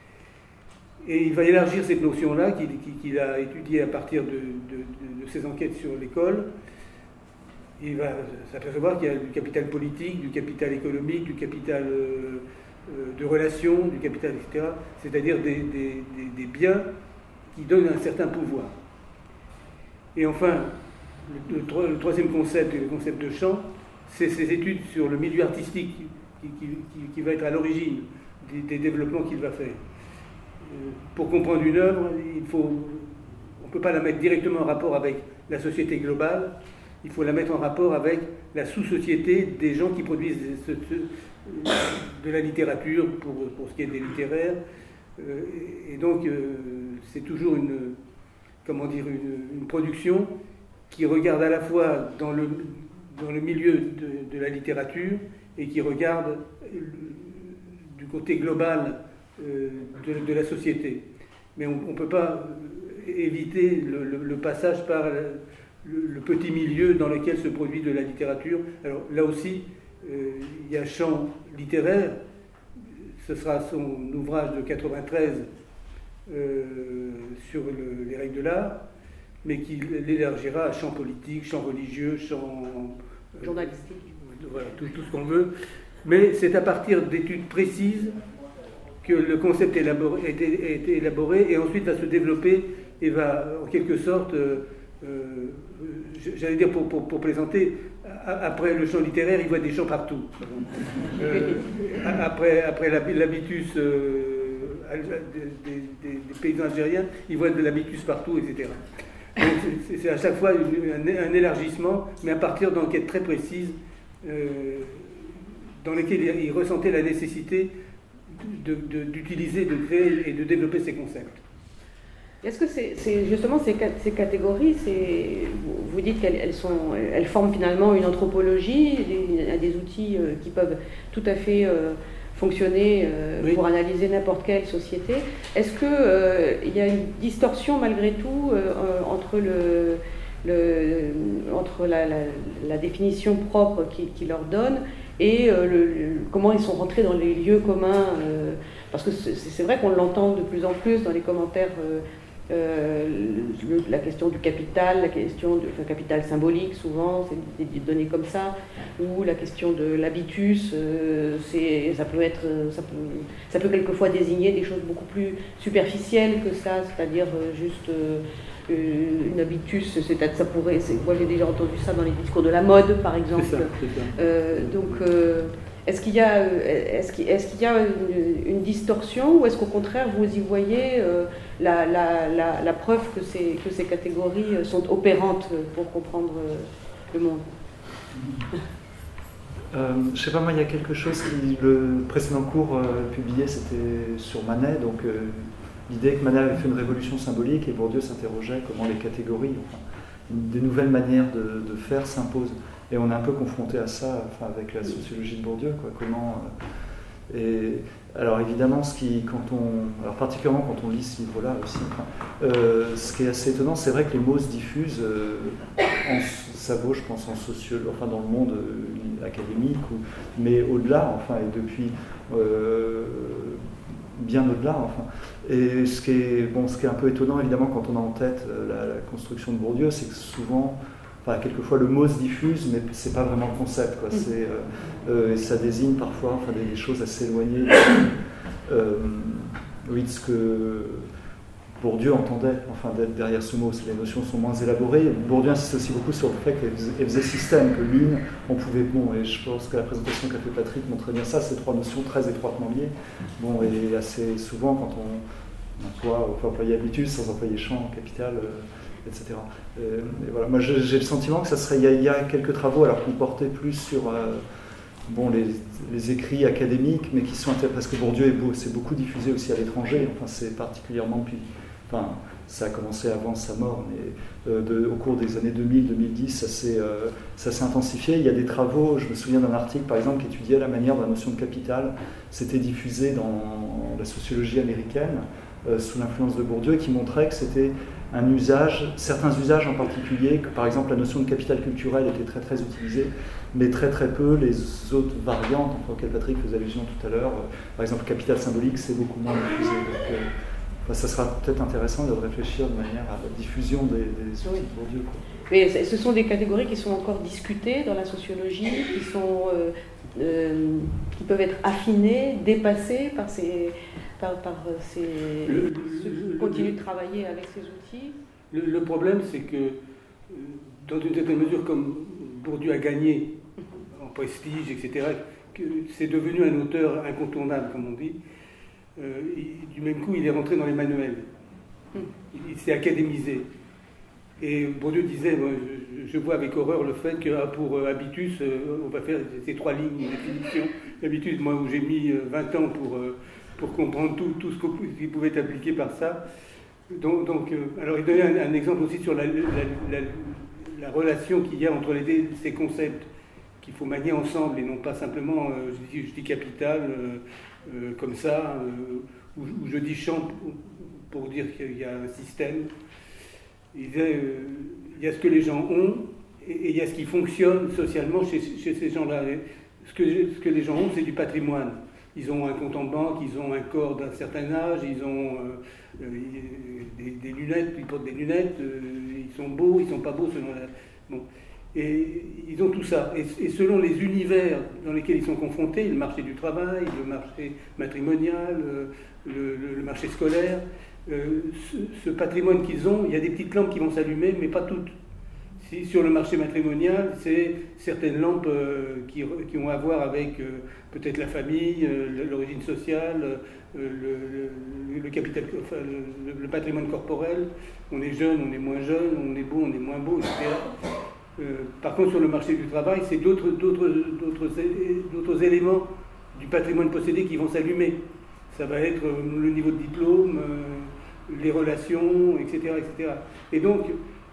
Et il va élargir cette notion-là qu'il qu'il a étudiée à partir de, de, de, de ses enquêtes sur l'école. Il va s'apercevoir qu'il y a du capital politique, du capital économique, du capital euh, de relations, du capital, et cetera. C'est-à-dire des, des, des, des biens qui donnent un certain pouvoir. Et enfin, le, le, le troisième concept, le concept de champ, c'est ses études sur le milieu artistique qui, qui, qui, qui va être à l'origine des, des développements qu'il va faire. Pour comprendre une œuvre, il faut, on ne peut pas la mettre directement en rapport avec la société globale, il faut la mettre en rapport avec la sous-société des gens qui produisent ce, ce, de la littérature, pour, pour ce qui est des littéraires. Et donc, c'est toujours une, comment dire, une, une production qui regarde à la fois dans le, dans le milieu de, de la littérature et qui regarde du côté global De, de la société. Mais on ne peut pas éviter le, le, le passage par le, le petit milieu dans lequel se produit de la littérature. Alors là aussi, euh, il y a un champ littéraire, ce sera son ouvrage de quatre-vingt-treize euh, sur le, les règles de l'art, mais qui l'élargira à champ politique, champ religieux, champ... Euh, journalistique. Voilà, tout, tout ce qu'on veut. Mais c'est à partir d'études précises que le concept élaboré, a été élaboré et ensuite va se développer et va en quelque sorte, euh, euh, j'allais dire pour, pour, pour plaisanter, après le champ littéraire, il voit des champs partout. Euh, après après l'habitus euh, des, des, des paysans algériens, il voit de l'habitus partout, et cetera. Donc c'est à chaque fois une, un, un élargissement, mais à partir d'enquêtes très précises euh, dans lesquelles il, il ressentait la nécessité d'utiliser, de, de, de créer et de développer ces concepts. Est-ce que c'est c'est justement ces, ces catégories, vous, vous dites qu'elles elles sont, elles forment finalement une anthropologie, des, des outils euh, qui peuvent tout à fait euh, fonctionner euh, oui. pour analyser n'importe quelle société. Est-ce qu'il euh, y a une distorsion malgré tout euh, entre, le, le, entre la, la, la définition propre qui, qui leur donne et euh, le, le, comment ils sont rentrés dans les lieux communs euh, parce que c'est vrai qu'on l'entend de plus en plus dans les commentaires, euh, euh, le, la question du capital, la question du enfin, capital symbolique, souvent, c'est des, des données comme ça, ou la question de l'habitus, euh, ça peut être, ça peut, ça peut quelquefois désigner des choses beaucoup plus superficielles que ça, c'est-à-dire euh, juste... Euh, une habitus, ça pourrait, moi j'ai déjà entendu ça dans les discours de la mode par exemple. C'est ça, c'est ça. Euh, donc euh, est-ce qu'il y a, est-ce qu'il, est-ce qu'il y a une, une distorsion ou est-ce qu'au contraire vous y voyez euh, la, la, la, la preuve que ces, que ces catégories sont opérantes pour comprendre le monde? Euh, je sais pas, moi il y a quelque chose qui, le précédent cours euh, publié c'était sur Manet, donc euh, l'idée que Manet avait fait une révolution symbolique et Bourdieu s'interrogeait comment les catégories, enfin, des nouvelles manières de, de faire s'imposent. Et on est un peu confronté à ça enfin, avec la sociologie de Bourdieu. Quoi, comment, euh, et, alors évidemment, ce qui, quand on, alors particulièrement quand on lit ce livre-là aussi, enfin, euh, ce qui est assez étonnant, c'est vrai que les mots se diffusent, euh, en, ça vaut je pense en sociologie, enfin dans le monde euh, académique, ou, mais au-delà, enfin, et depuis... Euh, bien au-delà, enfin. Et ce qui, est, bon, ce qui est un peu étonnant, évidemment, quand on a en tête la, la construction de Bourdieu, c'est que souvent, enfin, quelquefois, le mot se diffuse, mais c'est pas vraiment le concept, quoi. C'est, euh, euh, et ça désigne parfois enfin, des, des choses assez éloignées euh, oui, de ce que Bourdieu entendait, enfin, derrière ce mot. Les notions sont moins élaborées. Bourdieu insiste aussi beaucoup sur le fait qu'elle faisait système, que l'une, on pouvait... Bon, et je pense que la présentation qu'a fait Patrick montrait bien ça, ces trois notions très étroitement liées. Bon, et assez souvent, quand on emploie, on peut employer habitus sans employer champ, capital, euh, et cetera. Euh, et voilà. Moi, j'ai le sentiment que ça serait, il y, a, il y a quelques travaux, alors qu'on portait plus sur euh, bon, les, les écrits académiques, mais qui sont intéressants, parce que Bourdieu est beaucoup diffusé aussi à l'étranger, enfin, c'est particulièrement depuis... Enfin, ça a commencé avant sa mort, mais euh, de, au cours des années deux mille deux mille dix, ça s'est euh, intensifié. Il y a des travaux, je me souviens d'un article par exemple qui étudiait la manière de la notion de capital. C'était diffusé dans la sociologie américaine euh, sous l'influence de Bourdieu, et qui montrait que c'était un usage, certains usages en particulier, que par exemple la notion de capital culturel était très très utilisée, mais très très peu les autres variantes, enfin, auxquelles Patrick faisait allusion tout à l'heure. Euh, par exemple, le capital symbolique, c'est beaucoup moins diffusé. Donc, euh, Enfin, ça sera peut-être intéressant de réfléchir de manière à la diffusion des, des outils oui. de Bourdieu. Quoi. Mais ce sont des catégories qui sont encore discutées dans la sociologie, qui, sont, euh, euh, qui peuvent être affinées, dépassées par, ces, par, par ces, le, ceux qui continuent de travailler avec ces outils. Le, le problème, c'est que, dans une certaine mesure, comme Bourdieu a gagné en prestige, et cetera, c'est devenu un auteur incontournable, comme on dit. Euh, il, du même coup, il est rentré dans les manuels. Il, il s'est académisé. Et Bourdieu disait, moi, je, je vois avec horreur le fait que ah, pour euh, Habitus, euh, on va faire ces trois lignes de définition. Habitus, moi, où j'ai mis euh, vingt ans pour, euh, pour comprendre tout, tout ce qui pouvait être appliqué par ça. Donc, donc euh, alors il donnait un, un exemple aussi sur la, la, la, la relation qu'il y a entre les, ces concepts qu'il faut manier ensemble et non pas simplement, euh, je, dis, je dis capital, euh, Euh, comme ça, euh, où, où je dis champ pour, pour dire qu'il y a un système. Il y, a, euh, il y a ce que les gens ont et, et il y a ce qui fonctionne socialement chez, chez ces gens-là. Ce que, ce que les gens ont, c'est du patrimoine. Ils ont un compte en banque, ils ont un corps d'un certain âge, ils ont euh, des, des lunettes, ils portent des lunettes, euh, ils sont beaux, ils sont pas beaux selon la... Bon. Et ils ont tout ça. Et, et selon les univers dans lesquels ils sont confrontés, le marché du travail, le marché matrimonial, le, le, le marché scolaire, euh, ce, ce patrimoine qu'ils ont, il y a des petites lampes qui vont s'allumer, mais pas toutes. Si, sur le marché matrimonial, c'est certaines lampes euh, qui, qui ont à voir avec euh, peut-être la famille, euh, l'origine sociale, euh, le, le, le, capital, enfin, le, le patrimoine corporel. On est jeune, on est moins jeune, on est beau, on est moins beau, et cetera. Euh, par contre, sur le marché du travail, c'est d'autres éléments du patrimoine possédé qui vont s'allumer. Ça va être euh, le niveau de diplôme, euh, les relations, et cetera, et cetera. Et donc,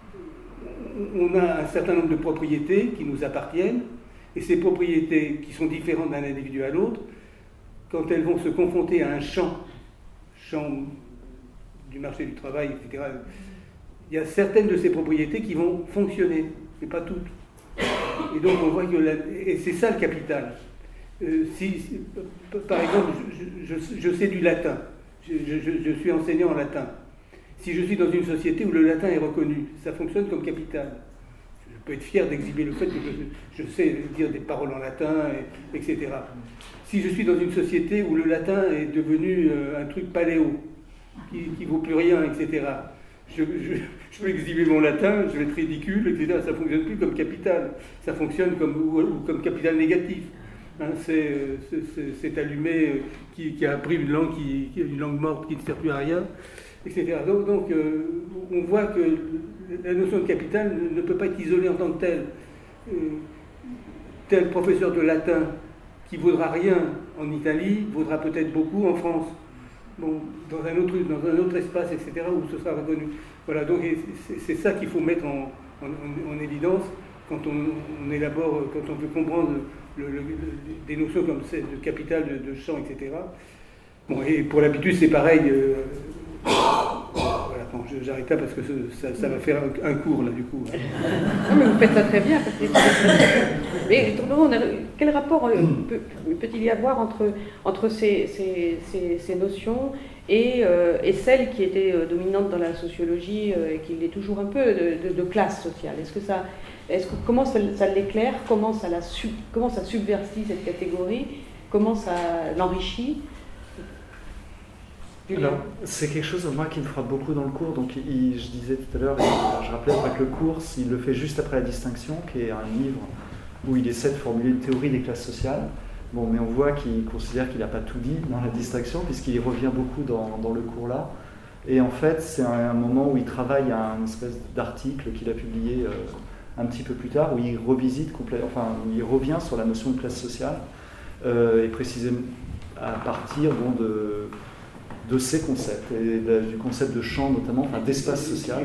on a un certain nombre de propriétés qui nous appartiennent, et ces propriétés qui sont différentes d'un individu à l'autre, quand elles vont se confronter à un champ, champ du marché du travail, et cetera, il y a certaines de ces propriétés qui vont fonctionner, mais pas toutes. Et donc on voit que la, et c'est ça le capital. Euh, si, si, par exemple, je, je, je sais du latin, je, je, je suis enseignant en latin. Si je suis dans une société où le latin est reconnu, ça fonctionne comme capital. Je peux être fier d'exhiber le fait que je, je sais dire des paroles en latin, et, etc. Si je suis dans une société où le latin est devenu euh, un truc paléo, qui ne vaut plus rien, et cetera, Je, je, je peux exhiber mon latin, je vais être ridicule, et cetera. Ça ne fonctionne plus comme capital, ça fonctionne comme, ou, ou comme capital négatif. Hein, c'est allumé qui, qui a appris une langue, qui, une langue morte qui ne sert plus à rien, et cetera. Donc, donc euh, on voit que la notion de capital ne, ne peut pas être isolée en tant que telle. Euh, tel professeur de latin qui ne vaudra rien en Italie, vaudra peut-être beaucoup en France. Bon, dans un autre, dans un autre espace, et cetera, où ce sera reconnu. Voilà, donc c'est ça qu'il faut mettre en, en, en, en évidence quand on, on élabore, quand on veut comprendre le, le, le, des notions comme celle de capital, de, de champ, et cetera. Bon, et pour l'habitude, c'est pareil. Euh, voilà, bon, j'arrête là parce que ça, ça va faire un, un cours, là, du coup. Non, mais vous faites ça très bien. Parce que... Mais on a, quel rapport euh, peut-il peut y avoir entre, entre ces, ces, ces, ces notions et, euh, et celles qui étaient euh, dominantes dans la sociologie euh, et qui l'est toujours un peu de, de, de classe sociale? Est-ce que ça, est-ce que, comment ça, ça l'éclaire? Comment ça, la sub, comment ça subvertit cette catégorie? Comment ça l'enrichit? Alors, c'est quelque chose, moi, qui me frappe beaucoup dans le cours. Donc, il, je disais tout à l'heure, je rappelais que le cours, il le fait juste après la distinction, qui est un livre où il essaie de formuler une théorie des classes sociales. Bon, mais on voit qu'il considère qu'il n'a pas tout dit dans la distinction, puisqu'il y revient beaucoup dans, dans le cours-là. Et en fait, c'est un, un moment où il travaille à une espèce d'article qu'il a publié euh, un petit peu plus tard, où il revisite complètement, enfin, où il revient sur la notion de classe sociale, euh, et précisément à partir bon, de, de ces concepts, et de, du concept de champ notamment, enfin, d'espace social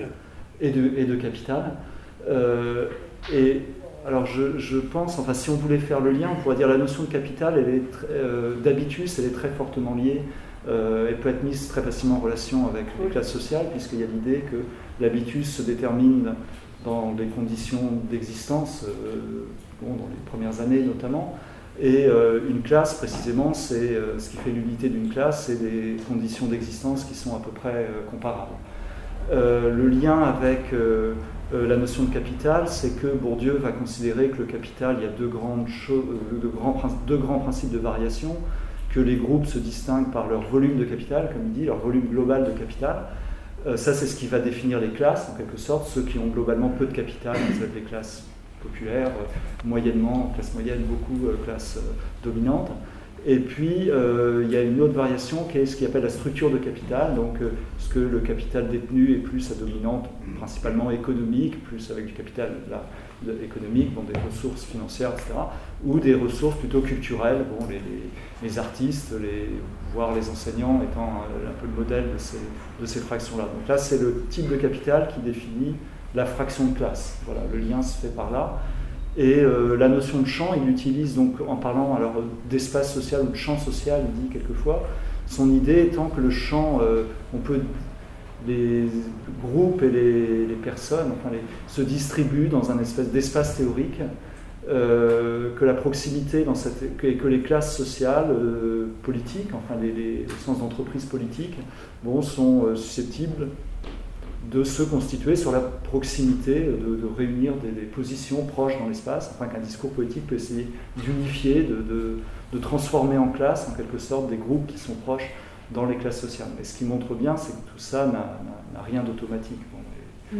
et de, et de capital. Euh, et alors je, je pense, enfin si on voulait faire le lien, on pourrait dire la notion de capital, elle est euh, d'habitus, elle est très fortement liée. Euh, elle peut être mise très facilement en relation avec les classes sociales, puisqu'il y a l'idée que l'habitus se détermine dans des conditions d'existence, euh, bon, dans les premières années notamment, et euh, une classe précisément, c'est euh, ce qui fait l'unité d'une classe, c'est des conditions d'existence qui sont à peu près euh, comparables. Euh, le lien avec euh, euh, la notion de capital, c'est que Bourdieu va considérer que le capital, il y a deux, grandes choses, deux, grands, deux grands principes de variation, que les groupes se distinguent par leur volume de capital, comme il dit, leur volume global de capital. Euh, ça, c'est ce qui va définir les classes, en quelque sorte. Ceux qui ont globalement peu de capital, ça va être les classes populaires, euh, moyennement, classe moyenne, beaucoup, euh, classe euh, dominante. Et puis, euh, il y a une autre variation qui est ce qu'il appelle la structure de capital. Donc, euh, ce que le capital détenu est plus à dominante, principalement économique, plus avec du capital là, de, économique, bon, des ressources financières, et cetera, ou des ressources plutôt culturelles, bon, les, les, les artistes, les, voire les enseignants étant un, un peu le modèle de ces, de ces fractions-là. Donc là, c'est le type de capital qui définit la fraction de classe. Voilà, le lien se fait par là. Et euh, la notion de champ, il l'utilise donc en parlant alors d'espace social ou de champ social, il dit quelquefois. Son idée étant que le champ, euh, on peut, les groupes et les, les personnes, enfin les, se distribuent dans un espèce d'espace théorique, euh, que la proximité dans cette, que, que les classes sociales, euh, politiques, enfin les, les, au sens d'entreprise politique, bon, sont euh, susceptibles de se constituer sur la proximité, de, de réunir des, des positions proches dans l'espace, afin qu'un discours politique peut essayer d'unifier, de, de, de transformer en classe, en quelque sorte, des groupes qui sont proches dans les classes sociales. Mais ce qui montre bien, c'est que tout ça n'a, n'a rien d'automatique. Bon,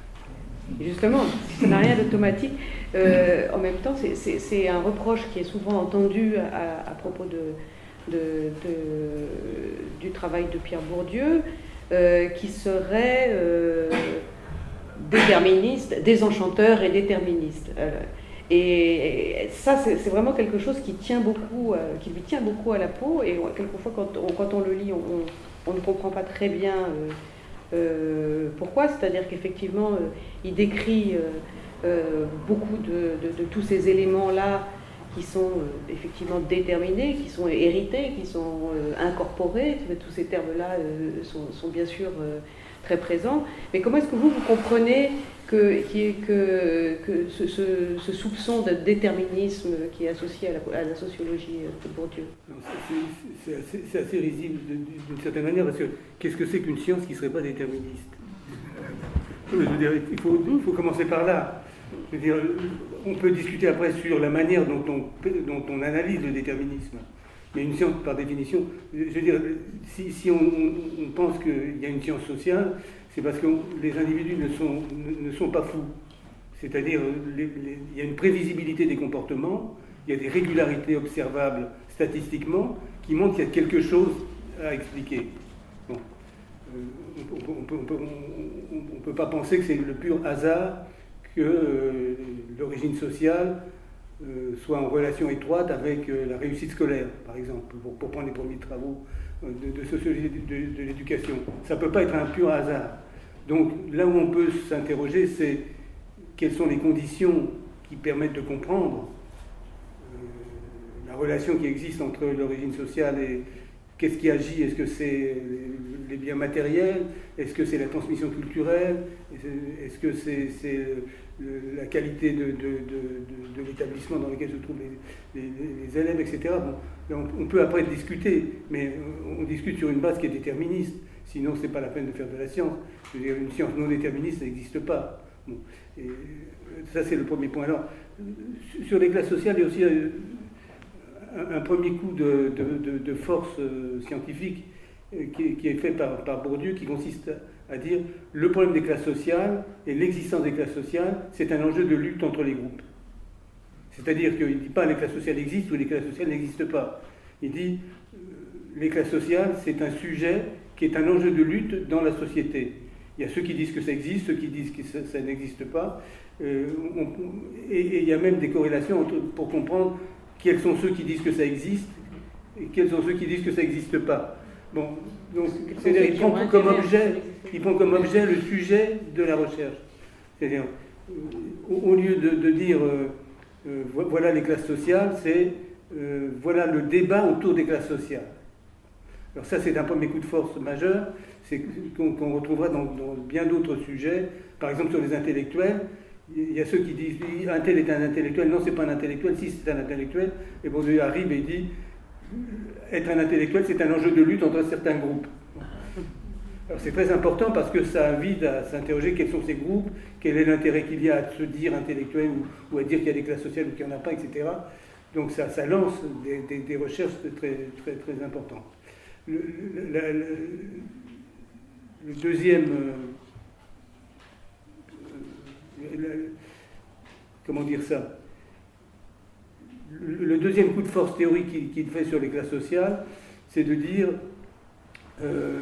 et justement, si ça n'a rien d'automatique, euh, en même temps, c'est, c'est, c'est un reproche qui est souvent entendu à, à propos de, de, de, du travail de Pierre Bourdieu, Euh, qui serait euh, déterministe, désenchanteur et déterministe. Euh, et, et ça, c'est, c'est vraiment quelque chose qui tient beaucoup, euh, qui lui tient beaucoup à la peau. Et on, quelquefois, quand on, quand on le lit, on, on, on ne comprend pas très bien euh, euh, pourquoi. C'est-à-dire qu'effectivement, euh, il décrit euh, euh, beaucoup de, de, de tous ces éléments-là qui sont euh, effectivement déterminés, qui sont hérités, qui sont euh, incorporés. Tous ces termes-là euh, sont, sont bien sûr euh, très présents. Mais comment est-ce que vous, vous comprenez que, que, que ce, ce, ce soupçon de déterminisme qui est associé à la, à la sociologie de Bourdieu? C'est, c'est, assez, c'est assez risible d'une certaine manière, parce que qu'est-ce que c'est qu'une science qui ne serait pas déterministe? Je veux dire, il faut, il faut commencer par là. Je veux dire, on peut discuter après sur la manière dont on, dont on analyse le déterminisme. Mais une science, par définition, je veux dire, si, si on, on pense qu'il y a une science sociale, c'est parce que les individus ne sont, ne sont pas fous. C'est-à-dire, les, les, il y a une prévisibilité des comportements, il y a des régularités observables statistiquement qui montrent qu'il y a quelque chose à expliquer. Bon. Euh, on ne peut, peut pas penser que c'est le pur hasard que euh, l'origine sociale euh, soit en relation étroite avec euh, la réussite scolaire, par exemple, pour, pour prendre les premiers travaux euh, de, de sociologie de, de, de l'éducation. Ça ne peut pas être un pur hasard. Donc là où on peut s'interroger, c'est quelles sont les conditions qui permettent de comprendre euh, la relation qui existe entre l'origine sociale et qu'est-ce qui agit. Est-ce que c'est les biens matériels? Est-ce que c'est la transmission culturelle? Est-ce que c'est, c'est le, la qualité de, de, de, de l'établissement dans lequel se trouvent les, les, les élèves, et cetera. Bon, on, on peut après discuter, mais on, on discute sur une base qui est déterministe. Sinon, ce n'est pas la peine de faire de la science. Je veux dire, une science non déterministe, ça n'existe pas. Bon, et ça, c'est le premier point. Alors, sur les classes sociales, il y a aussi un, un premier coup de, de, de, de force scientifique qui, qui est fait par, par Bourdieu, qui consiste à dire le problème des classes sociales et l'existence des classes sociales, c'est un enjeu de lutte entre les groupes. C'est-à-dire qu'il ne dit pas les classes sociales existent ou les classes sociales n'existent pas. Il dit les classes sociales, c'est un sujet qui est un enjeu de lutte dans la société. Il y a ceux qui disent que ça existe, ceux qui disent que ça, ça n'existe pas, euh, on, et, et il y a même des corrélations entre, pour comprendre quels sont ceux qui disent que ça existe et quels sont ceux qui disent que ça n'existe pas. Bon, donc, c'est-à-dire, il prend comme objet, il prend comme objet le sujet de la recherche. C'est-à-dire, au, au lieu de, de dire euh, euh, voilà les classes sociales, c'est euh, voilà le débat autour des classes sociales. Alors ça, c'est un premier coup de force majeur, c'est qu'on qu'on retrouvera dans, dans bien d'autres sujets. Par exemple, sur les intellectuels, il y a ceux qui disent un tel est un intellectuel, non, c'est pas un intellectuel, si c'est un intellectuel, et Bourdieu arrive et dit être un intellectuel, c'est un enjeu de lutte entre certains groupes. Alors c'est très important parce que ça invite à s'interroger quels sont ces groupes, quel est l'intérêt qu'il y a à se dire intellectuel ou, ou à dire qu'il y a des classes sociales ou qu'il n'y en a pas, et cetera. Donc ça, ça lance des, des, des recherches très, très, très importantes. Le, le, le, le deuxième, euh, le, comment dire ça, le, le deuxième coup de force théorique qu'il qu'il fait sur les classes sociales, c'est de dire, euh,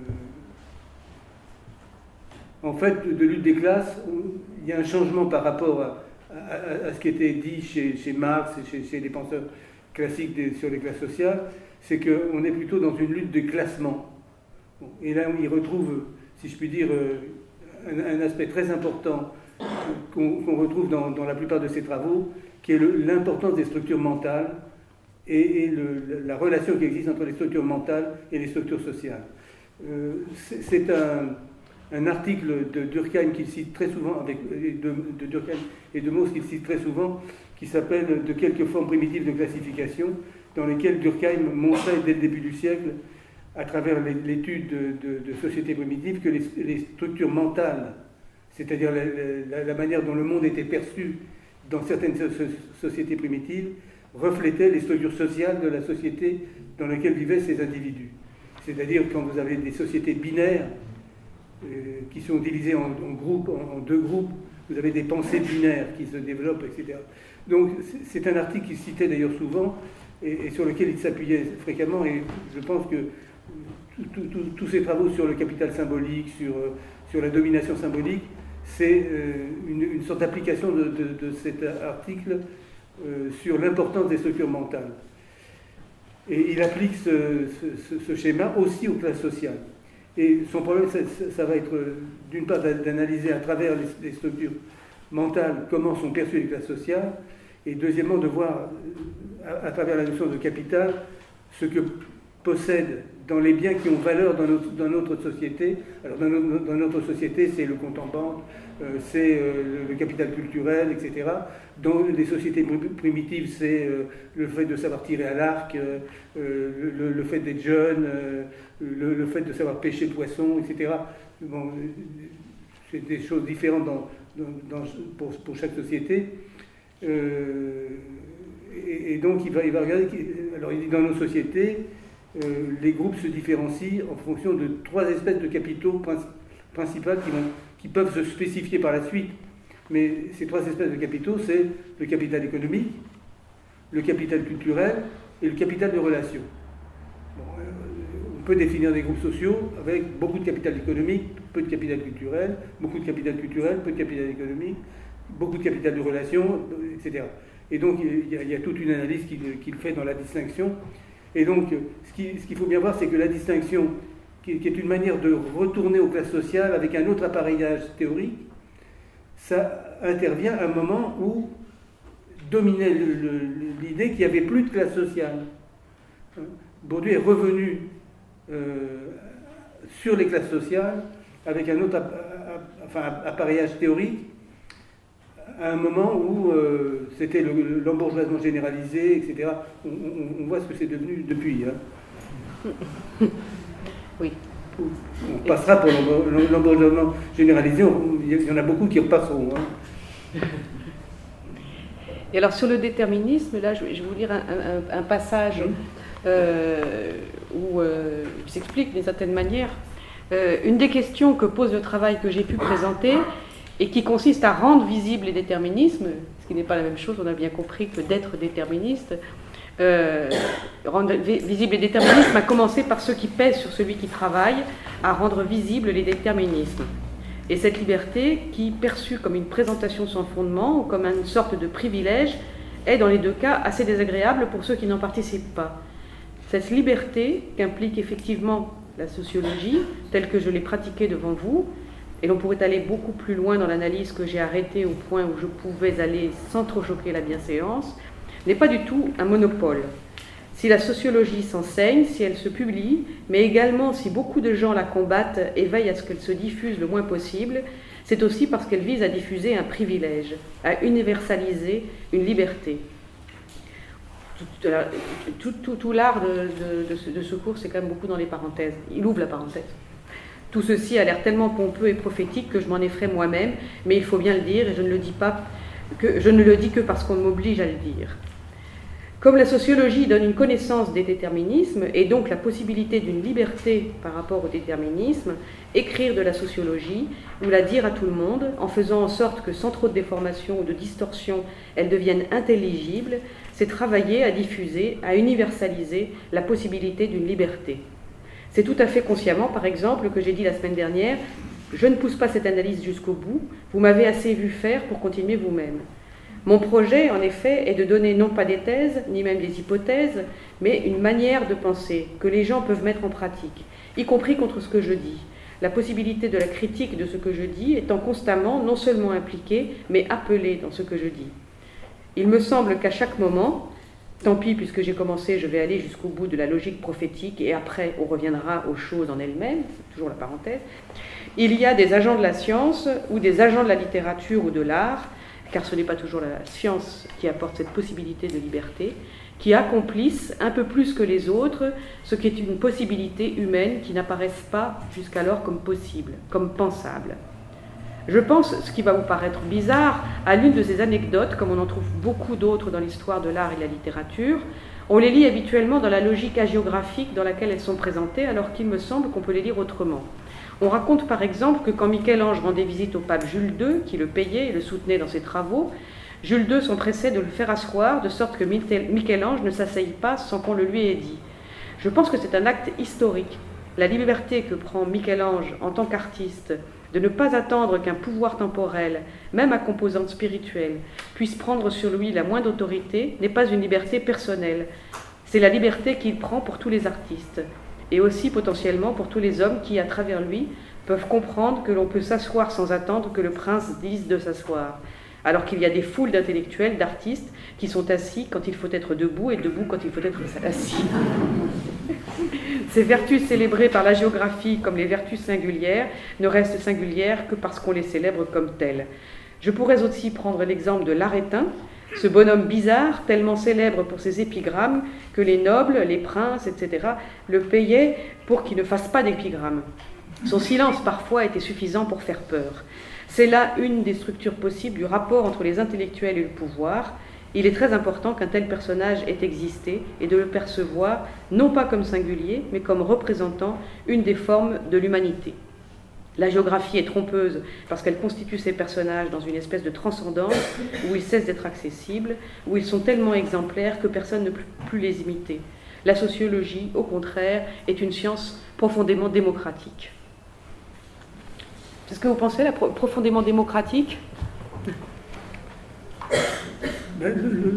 en fait, de lutte des classes, il y a un changement par rapport à, à, à ce qui était dit chez, chez Marx et chez, chez les penseurs classiques des, sur les classes sociales, c'est qu'on est plutôt dans une lutte de classement. Bon, et là, on y retrouve, si je puis dire, un, un aspect très important qu'on qu'on retrouve dans, dans la plupart de ces travaux, qui est l'importance des structures mentales et, et le, la relation qui existe entre les structures mentales et les structures sociales. Euh, c'est un, un article de Durkheim qu'il cite très souvent, avec, de, de Durkheim et de Mauss qu'il cite très souvent, qui s'appelle « De quelques formes primitives de classification », dans lesquelles Durkheim montrait dès le début du siècle, à travers l'étude de, de, de sociétés primitives, que les, les structures mentales, c'est-à-dire la, la, la manière dont le monde était perçu dans certaines sociétés primitives, reflétaient les structures sociales de la société dans laquelle vivaient ces individus. C'est-à-dire quand vous avez des sociétés binaires euh, qui sont divisées en, en groupes, en, en deux groupes, vous avez des pensées binaires qui se développent, et cetera. Donc c'est un article qu'il citait d'ailleurs souvent et, et sur lequel il s'appuyait fréquemment, et je pense que tous ces travaux sur le capital symbolique, sur, sur la domination symbolique, c'est euh, une, une sorte d'application de, de, de cet article euh, sur l'importance des structures mentales. Et il applique ce, ce, ce schéma aussi aux classes sociales. Et son problème, ça, ça va être d'une part d'analyser à travers les, les structures mentales comment sont perçues les classes sociales, et deuxièmement de voir à, à travers la notion de capital ce que possèdent dans les biens qui ont valeur dans notre, dans notre société. Alors dans notre, dans notre société, c'est le compte en banque, euh, c'est euh, le, le capital culturel, et cetera. Dans les sociétés primitives, c'est euh, le fait de savoir tirer à l'arc, euh, le, le fait d'être jeune, euh, le, le fait de savoir pêcher le poisson, et cetera. Bon, c'est des choses différentes dans, dans, dans, pour, pour chaque société. Euh, et, et donc il va, il va regarder, alors il dit dans nos sociétés, Euh, les groupes se différencient en fonction de trois espèces de capitaux principales qui, vont, qui peuvent se spécifier par la suite. Mais ces trois espèces de capitaux, c'est le capital économique, le capital culturel et le capital de relations. Bon, euh, on peut définir des groupes sociaux avec beaucoup de capital économique, peu de capital culturel, beaucoup de capital culturel, peu de capital économique, beaucoup de capital de relations, et cetera. Et donc il y a, il y a toute une analyse qu'il qu'il fait dans la distinction. Et donc, ce qu'il ce qu'il faut bien voir, c'est que la distinction, qui, qui est une manière de retourner aux classes sociales avec un autre appareillage théorique, ça intervient à un moment où dominait l'idée qu'il n'y avait plus de classe sociale. Bourdieu est revenu euh, sur les classes sociales avec un autre enfin, appareillage théorique, à un moment où euh, c'était l'embourgeoisement généralisé, et cetera. On, on, on voit ce que c'est devenu depuis. Hein. Oui. On passera pour l'embourgeoisement généralisé, on, il y en a beaucoup qui repasseront. Hein. Et alors sur le déterminisme, là je vais vous lire un, un, un passage euh, où euh, il s'explique d'une certaine manière. Euh, une des questions que pose le travail que j'ai pu présenter, et qui consiste à rendre visible les déterminismes, ce qui n'est pas la même chose, on a bien compris, que d'être déterministe, Euh, rendre visible les déterminismes, à commencer par ceux qui pèsent sur celui qui travaille, à rendre visibles les déterminismes. Et cette liberté, qui, perçue comme une présentation sans fondement ou comme une sorte de privilège, est dans les deux cas assez désagréable pour ceux qui n'en participent pas. Cette liberté qu'implique effectivement la sociologie, telle que je l'ai pratiquée devant vous, et l'on pourrait aller beaucoup plus loin dans l'analyse que j'ai arrêtée au point où je pouvais aller sans trop choquer la bienséance, n'est pas du tout un monopole. Si la sociologie s'enseigne, si elle se publie, mais également si beaucoup de gens la combattent et veillent à ce qu'elle se diffuse le moins possible, c'est aussi parce qu'elle vise à diffuser un privilège, à universaliser une liberté. Tout, tout, tout, tout l'art de, de, de, ce, de ce cours, c'est quand même beaucoup dans les parenthèses. Il ouvre la parenthèse. Tout ceci a l'air tellement pompeux et prophétique que je m'en effraie moi-même, mais il faut bien le dire, et je ne le dis pas que, je ne le dis que parce qu'on m'oblige à le dire. Comme la sociologie donne une connaissance des déterminismes et donc la possibilité d'une liberté par rapport au déterminisme, écrire de la sociologie ou la dire à tout le monde en faisant en sorte que sans trop de déformation ou de distorsion, elle devienne intelligible, c'est travailler à diffuser, à universaliser la possibilité d'une liberté. C'est tout à fait consciemment, par exemple, que j'ai dit la semaine dernière, je ne pousse pas cette analyse jusqu'au bout, vous m'avez assez vu faire pour continuer vous-même. Mon projet, en effet, est de donner non pas des thèses, ni même des hypothèses, mais une manière de penser que les gens peuvent mettre en pratique, y compris contre ce que je dis. La possibilité de la critique de ce que je dis étant constamment non seulement impliquée, mais appelée dans ce que je dis. Il me semble qu'à chaque moment, tant pis puisque j'ai commencé, je vais aller jusqu'au bout de la logique prophétique et après on reviendra aux choses en elles-mêmes, c'est toujours la parenthèse, il y a des agents de la science ou des agents de la littérature ou de l'art, car ce n'est pas toujours la science qui apporte cette possibilité de liberté, qui accomplissent un peu plus que les autres ce qui est une possibilité humaine qui n'apparaissent pas jusqu'alors comme possible, comme pensable. Je pense, ce qui va vous paraître bizarre, à l'une de ces anecdotes, comme on en trouve beaucoup d'autres dans l'histoire de l'art et de la littérature. On les lit habituellement dans la logique hagiographique dans laquelle elles sont présentées, alors qu'il me semble qu'on peut les lire autrement. On raconte par exemple que quand Michel-Ange rendait visite au pape Jules deux, qui le payait et le soutenait dans ses travaux, Jules deux s'empressait de le faire asseoir, de sorte que Michel-Ange ne s'asseye pas sans qu'on le lui ait dit. Je pense que c'est un acte historique. La liberté que prend Michel-Ange en tant qu'artiste de ne pas attendre qu'un pouvoir temporel, même à composante spirituelle, puisse prendre sur lui la moindre autorité, n'est pas une liberté personnelle. C'est la liberté qu'il prend pour tous les artistes, et aussi potentiellement pour tous les hommes qui, à travers lui, peuvent comprendre que l'on peut s'asseoir sans attendre que le prince dise de s'asseoir, alors qu'il y a des foules d'intellectuels, d'artistes, qui sont assis quand il faut être debout et debout quand il faut être assis. Ces vertus célébrées par la géographie comme les vertus singulières ne restent singulières que parce qu'on les célèbre comme telles. Je pourrais aussi prendre l'exemple de l'Arétin, ce bonhomme bizarre, tellement célèbre pour ses épigrammes, que les nobles, les princes, et cetera, le payaient pour qu'il ne fasse pas d'épigrammes. Son silence, parfois, était suffisant pour faire peur. C'est là une des structures possibles du rapport entre les intellectuels et le pouvoir. Il est très important qu'un tel personnage ait existé et de le percevoir, non pas comme singulier, mais comme représentant une des formes de l'humanité. La géographie est trompeuse parce qu'elle constitue ces personnages dans une espèce de transcendance où ils cessent d'être accessibles, où ils sont tellement exemplaires que personne ne peut plus les imiter. La sociologie, au contraire, est une science profondément démocratique. Est-ce que vous pensez la pro- profondément démocratique ? Non,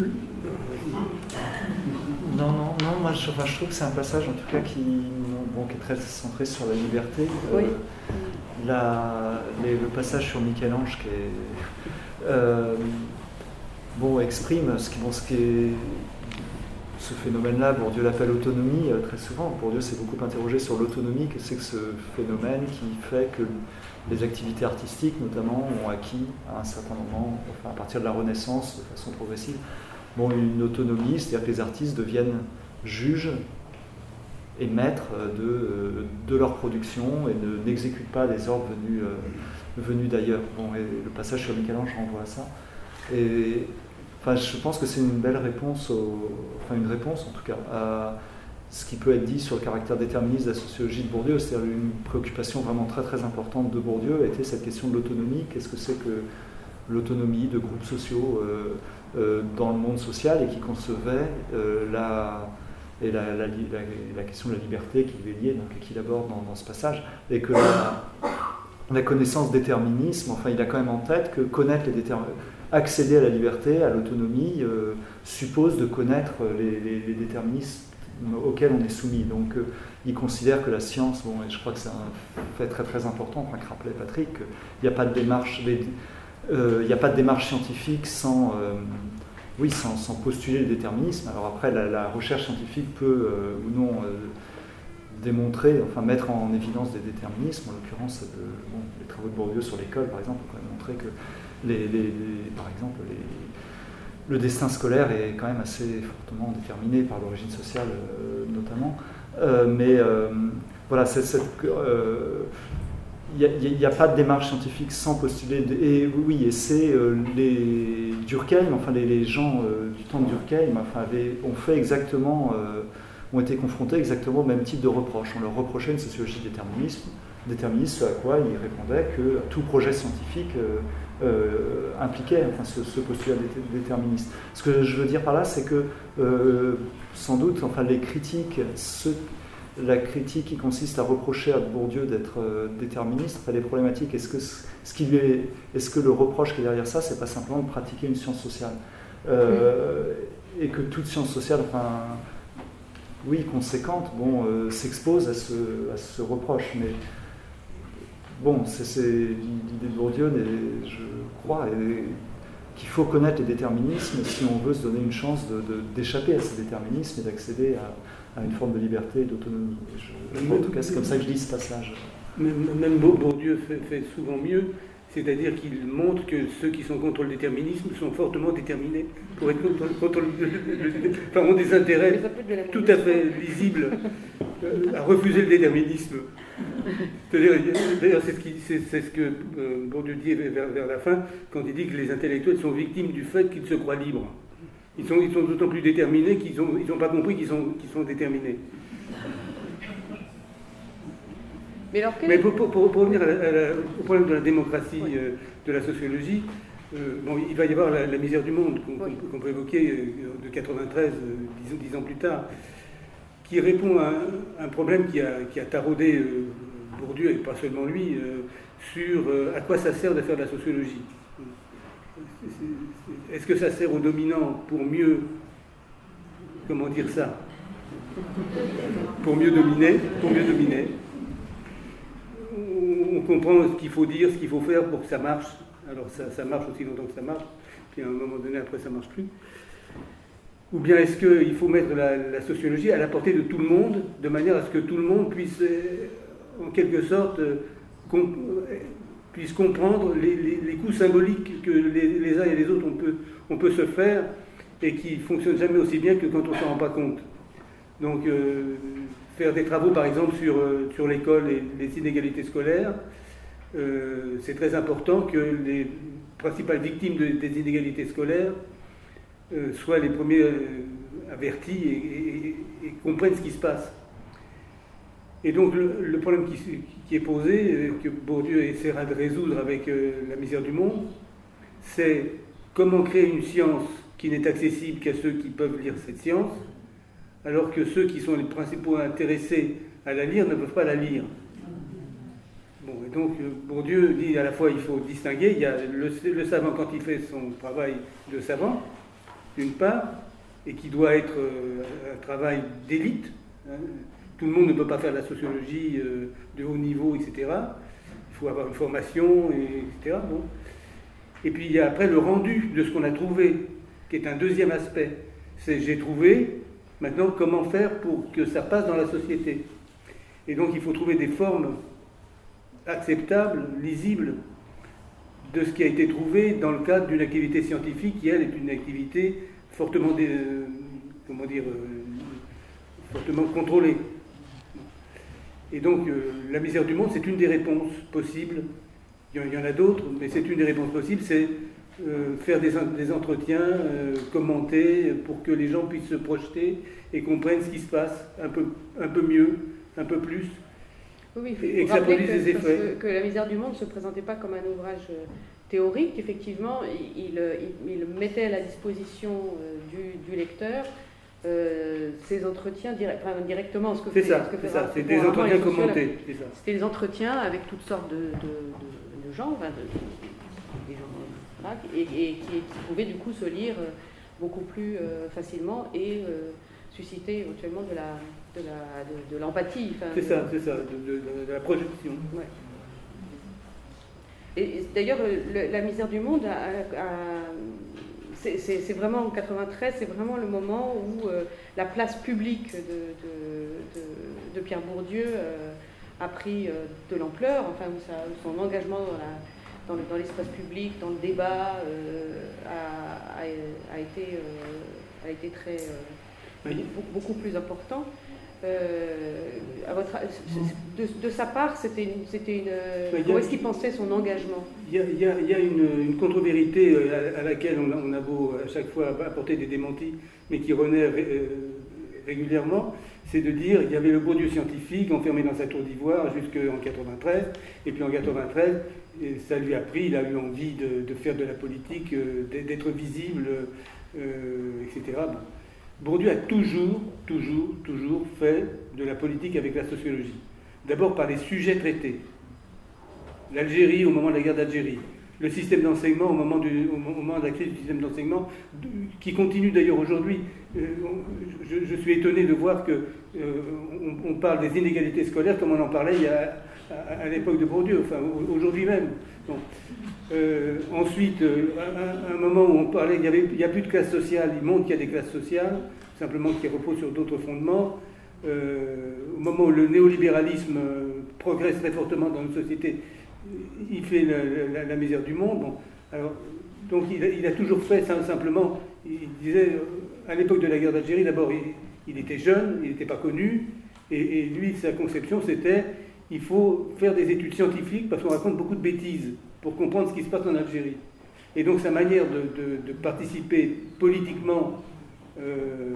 non, non, moi je, enfin, je trouve que c'est un passage en tout cas qui, bon, qui est très centré sur la liberté. Oui. Euh, la, les, le passage sur Michel-Ange qui est, euh, bon, exprime ce qui, bon, ce qui est ce phénomène-là. Bourdieu l'appelle autonomie euh, très souvent. Bourdieu s'est beaucoup interrogé sur l'autonomie, que c'est que ce phénomène qui fait que les activités artistiques, notamment, ont acquis à un certain moment, enfin, à partir de la Renaissance, de façon progressive, bon, une autonomie, c'est-à-dire que les artistes deviennent juges et maîtres de, de leur production et ne, n'exécutent pas des ordres venus, euh, venus d'ailleurs. Bon, et le passage sur Michel-Ange renvoie à ça. Et enfin, je pense que c'est une belle réponse, au, enfin une réponse en tout cas, à ce qui peut être dit sur le caractère déterministe de la sociologie de Bourdieu. C'est-à-dire une préoccupation vraiment très très importante de Bourdieu était cette question de l'autonomie. Qu'est-ce que c'est que l'autonomie de groupes sociaux, euh, euh, dans le monde social et qui concevait euh, la, et la, la, la, la question de la liberté qui lui est liée, donc qu'il aborde dans, dans ce passage, et que la, la connaissance déterminisme, enfin il a quand même en tête que connaître les déterminismes, accéder à la liberté, à l'autonomie, euh, suppose de connaître les, les, les déterminismes auxquels on est soumis. Donc euh, il considère que la science, bon, et je crois que c'est un fait très très important, enfin, que rappelait Patrick, il n'y a pas de démarche, il euh, n'y a pas de démarche scientifique sans, euh, oui, sans, sans postuler le déterminisme. Alors après, la, la recherche scientifique peut euh, ou non euh, démontrer, enfin mettre en évidence des déterminismes. En l'occurrence, de, bon, les travaux de Bourdieu sur l'école, par exemple, ont quand même montré que les, les, les, par exemple, les, le destin scolaire est quand même assez fortement déterminé par l'origine sociale, euh, notamment. Euh, mais euh, voilà, c'est cette... Euh, il n'y a, a pas de démarche scientifique sans postuler. De, et oui, et c'est euh, les Durkheim, enfin les, les gens euh, du temps de Durkheim, enfin, avaient, ont fait exactement, euh, ont été confrontés exactement au même type de reproche. On leur reprochait une sociologie déterministe, déterministe, ce à quoi ils répondaient que tout projet scientifique euh, euh, impliquait enfin, ce, ce postulat déterministe. Ce que je veux dire par là, c'est que euh, sans doute, enfin les critiques, ceux la critique qui consiste à reprocher à Bourdieu d'être euh, déterministe, elle est problématique. Est-ce que, ce qui lui est, est-ce que le reproche qui est derrière ça, c'est pas simplement de pratiquer une science sociale euh, et que toute science sociale, enfin, oui, conséquente, bon, euh, s'expose à ce, à ce reproche. Mais bon, c'est, c'est l'idée de Bourdieu, je crois, et, qu'il faut connaître les déterminismes si on veut se donner une chance de, de, d'échapper à ces déterminismes et d'accéder à à une forme de liberté et d'autonomie. Je, en tout cas, c'est comme ça que je lis ce passage. Même Bourdieu fait, fait souvent mieux, c'est-à-dire qu'il montre que ceux qui sont contre le déterminisme sont fortement déterminés pour être contre, contre le, le, le, enfin, ont des intérêts tout à fait lisibles à refuser le déterminisme. C'est-à-dire, d'ailleurs, c'est ce, qui, c'est, c'est ce que euh, Bourdieu dit vers, vers la fin, quand il dit que les intellectuels sont victimes du fait qu'ils se croient libres. Ils sont, ils sont d'autant plus déterminés qu'ils n'ont ils ont pas compris qu'ils sont, qu'ils sont déterminés. Mais, alors, Mais pour, pour, pour revenir à la, à la, au problème de la démocratie oui. euh, de la sociologie, euh, bon, il va y avoir la, la misère du monde qu'on, oui. qu'on peut évoquer euh, de quatre-vingt-treize, euh, dix, dix ans plus tard, qui répond à un, un problème qui a, qui a taraudé euh, Bourdieu, et pas seulement lui, euh, sur euh, à quoi ça sert de faire de la sociologie. Est-ce que ça sert aux dominants pour mieux, comment dire ça, pour mieux dominer, pour mieux dominer. On comprend ce qu'il faut dire, ce qu'il faut faire pour que ça marche. Alors ça, ça marche aussi longtemps que ça marche, puis à un moment donné après ça marche plus. Ou bien est-ce qu'il faut mettre la, la sociologie à la portée de tout le monde, de manière à ce que tout le monde puisse, en quelque sorte, comp- puisse comprendre les, les, les coups symboliques que les, les uns et les autres on peut, on peut se faire et qui ne fonctionnent jamais aussi bien que quand on ne s'en rend pas compte. Donc euh, faire des travaux par exemple sur, euh, sur l'école et les inégalités scolaires, euh, c'est très important que les principales victimes de, des inégalités scolaires euh, soient les premiers euh, avertis et, et, et comprennent ce qui se passe. Et donc le, le problème qui, qui est posé, euh, que Bourdieu essaiera de résoudre avec euh, la misère du monde, c'est comment créer une science qui n'est accessible qu'à ceux qui peuvent lire cette science, alors que ceux qui sont les principaux intéressés à la lire ne peuvent pas la lire. Bon, et donc Bourdieu dit à la fois il faut distinguer, il y a le, le savant quand il fait son travail de savant, d'une part, et qui doit être euh, un travail d'élite. Hein. Tout le monde ne peut pas faire de la sociologie euh, de haut niveau, et cetera. Il faut avoir une formation, et, etc. Bon. Et puis il y a après le rendu de ce qu'on a trouvé, qui est un deuxième aspect. C'est j'ai trouvé, maintenant comment faire pour que ça passe dans la société. Et donc il faut trouver des formes acceptables, lisibles, de ce qui a été trouvé dans le cadre d'une activité scientifique qui, elle, est une activité fortement, dé, euh, comment dire, euh, fortement contrôlée. Et donc, euh, la misère du monde, c'est une des réponses possibles. Il y en a d'autres, mais c'est une des réponses possibles, c'est euh, faire des, des entretiens, euh, commenter, pour que les gens puissent se projeter et comprennent ce qui se passe un peu, un peu mieux, un peu plus. Oui, il faut, et faut que ça produise que, des effets. Que, que la misère du monde ne se présentait pas comme un ouvrage théorique, effectivement, il, il, il mettait à la disposition euh, du, du lecteur euh, ces entretiens direct, enfin, directement. Ce que c'est fait, ça, ce que fait c'est ça, c'est des entretiens commentés. C'était des entretiens avec toutes sortes de, de, de, de gens, enfin, de, des gens voilà, et, et qui, qui pouvaient du coup se lire beaucoup plus euh, facilement et euh, susciter éventuellement de la de la de, de l'empathie. Enfin, c'est ça, c'est ça, de, de, de la projection. Ouais. Et, et d'ailleurs, La misère du monde, a, a, c'est vraiment en quatre-vingt-treize, c'est vraiment le moment où euh, la place publique de, de, de, de Pierre Bourdieu euh, a pris euh, de l'ampleur, enfin où, ça, où son engagement dans la dans l'espace public, dans le débat, euh, a, a, a, été, euh, a été très, euh, oui. beaucoup, beaucoup plus important. Euh, à votre, de, de sa part, c'était une, c'était une. Oui, comment est-ce qu'il pensait son engagement? Il y a, il y a, il y a une, une contre-vérité à, à laquelle on a, on a beau à chaque fois apporter des démentis, mais qui renaît euh, régulièrement, c'est de dire il y avait le Bourdieu scientifique enfermé dans sa tour d'ivoire jusqu'en quatre-vingt-treize, et puis en quatre-vingt-treize, ça lui a pris, il a eu envie de, de faire de la politique, d'être visible, euh, et cetera. Bon. Bourdieu a toujours, toujours, toujours fait de la politique avec la sociologie. D'abord par les sujets traités. L'Algérie au moment de la guerre d'Algérie. Le système d'enseignement au moment, du, au moment de la crise du système d'enseignement, qui continue d'ailleurs aujourd'hui. Euh, je, je suis étonné de voir qu'on euh, on parle des inégalités scolaires comme on en parlait il y a, à, à l'époque de Bourdieu, enfin aujourd'hui même. Bon. Euh, ensuite, euh, à, à un moment où on parlait, il n'y avait, il y a plus de classe sociale, il montre qu'il y a des classes sociales, simplement qui reposent sur d'autres fondements. Euh, au moment où le néolibéralisme euh, progresse très fortement dans notre société, il fait la, la, la misère du monde. Bon, alors, donc il a, il a toujours fait ça, simplement, il disait, à l'époque de la guerre d'Algérie, d'abord il, il était jeune, il n'était pas connu, et, et lui, sa conception c'était, il faut faire des études scientifiques parce qu'on raconte beaucoup de bêtises pour comprendre ce qui se passe en Algérie. Et donc sa manière de, de, de participer politiquement euh,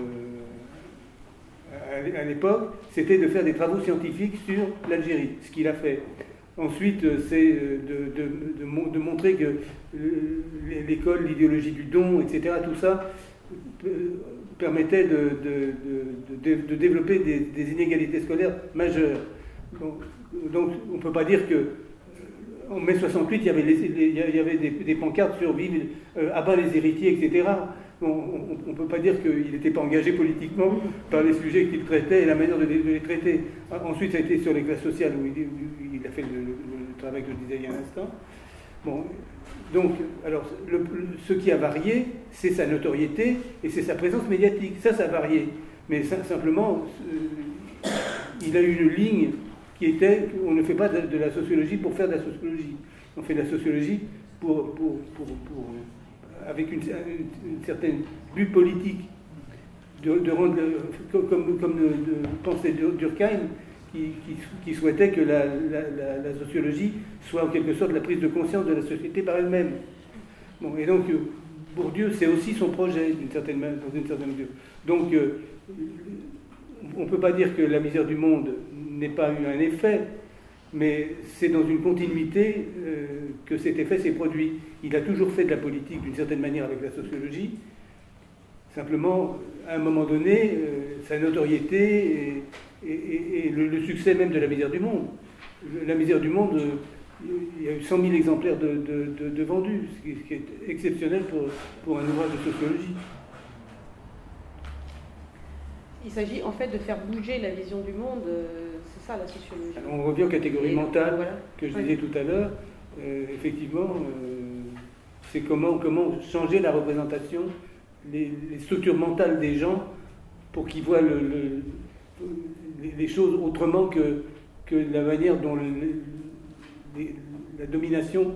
à, à l'époque, c'était de faire des travaux scientifiques sur l'Algérie, ce qu'il a fait. Ensuite, c'est de, de, de, de montrer que l'école, l'idéologie du don, et cetera, tout ça permettait de, de, de, de développer des, des inégalités scolaires majeures. Donc, donc on ne peut pas dire que en mai soixante-huit, il y avait, les, les, il y avait des, des pancartes sur vive, euh, abat les héritiers, et cetera. Bon, on ne peut pas dire qu'il n'était pas engagé politiquement par les sujets qu'il traitait et la manière de les, de les traiter. Ensuite, ça a été sur les classes sociales où il, où il a fait le, le, le travail que je disais il y a un instant. Bon, donc, alors, le, ce qui a varié, c'est sa notoriété et c'est sa présence médiatique. Ça, ça a varié. Mais ça, simplement, euh, il a eu une ligne qui était on ne fait pas de, de la sociologie pour faire de la sociologie. On fait de la sociologie pour, pour, pour, pour, avec une, une, une certaine but politique, de, de rendre, comme, comme de, de pensait Durkheim, qui, qui, qui souhaitait que la, la, la, la sociologie soit en quelque sorte la prise de conscience de la société par elle-même. Bon, et donc, Bourdieu, c'est aussi son projet, d'une certaine, dans une certaine mesure. Donc, euh, on ne peut pas dire que La misère du monde n'ait pas eu un effet, mais c'est dans une continuité euh, que cet effet s'est produit. Il a toujours fait de la politique d'une certaine manière avec la sociologie. Simplement, à un moment donné, euh, sa notoriété et, et, et, et le, le succès même de La misère du monde. La misère du monde, euh, il y a eu cent mille exemplaires de, de, de, de vendus, ce qui, ce qui est exceptionnel pour, pour un ouvrage de sociologie. Il s'agit en fait de faire bouger la vision du monde, euh, c'est ça la sociologie. Alors on revient aux catégories mentales voilà. que je oui. disais tout à l'heure. Euh, effectivement, euh, c'est comment, comment changer la représentation, les, les structures mentales des gens pour qu'ils voient le, le, les choses autrement que, que la manière dont le, les, la domination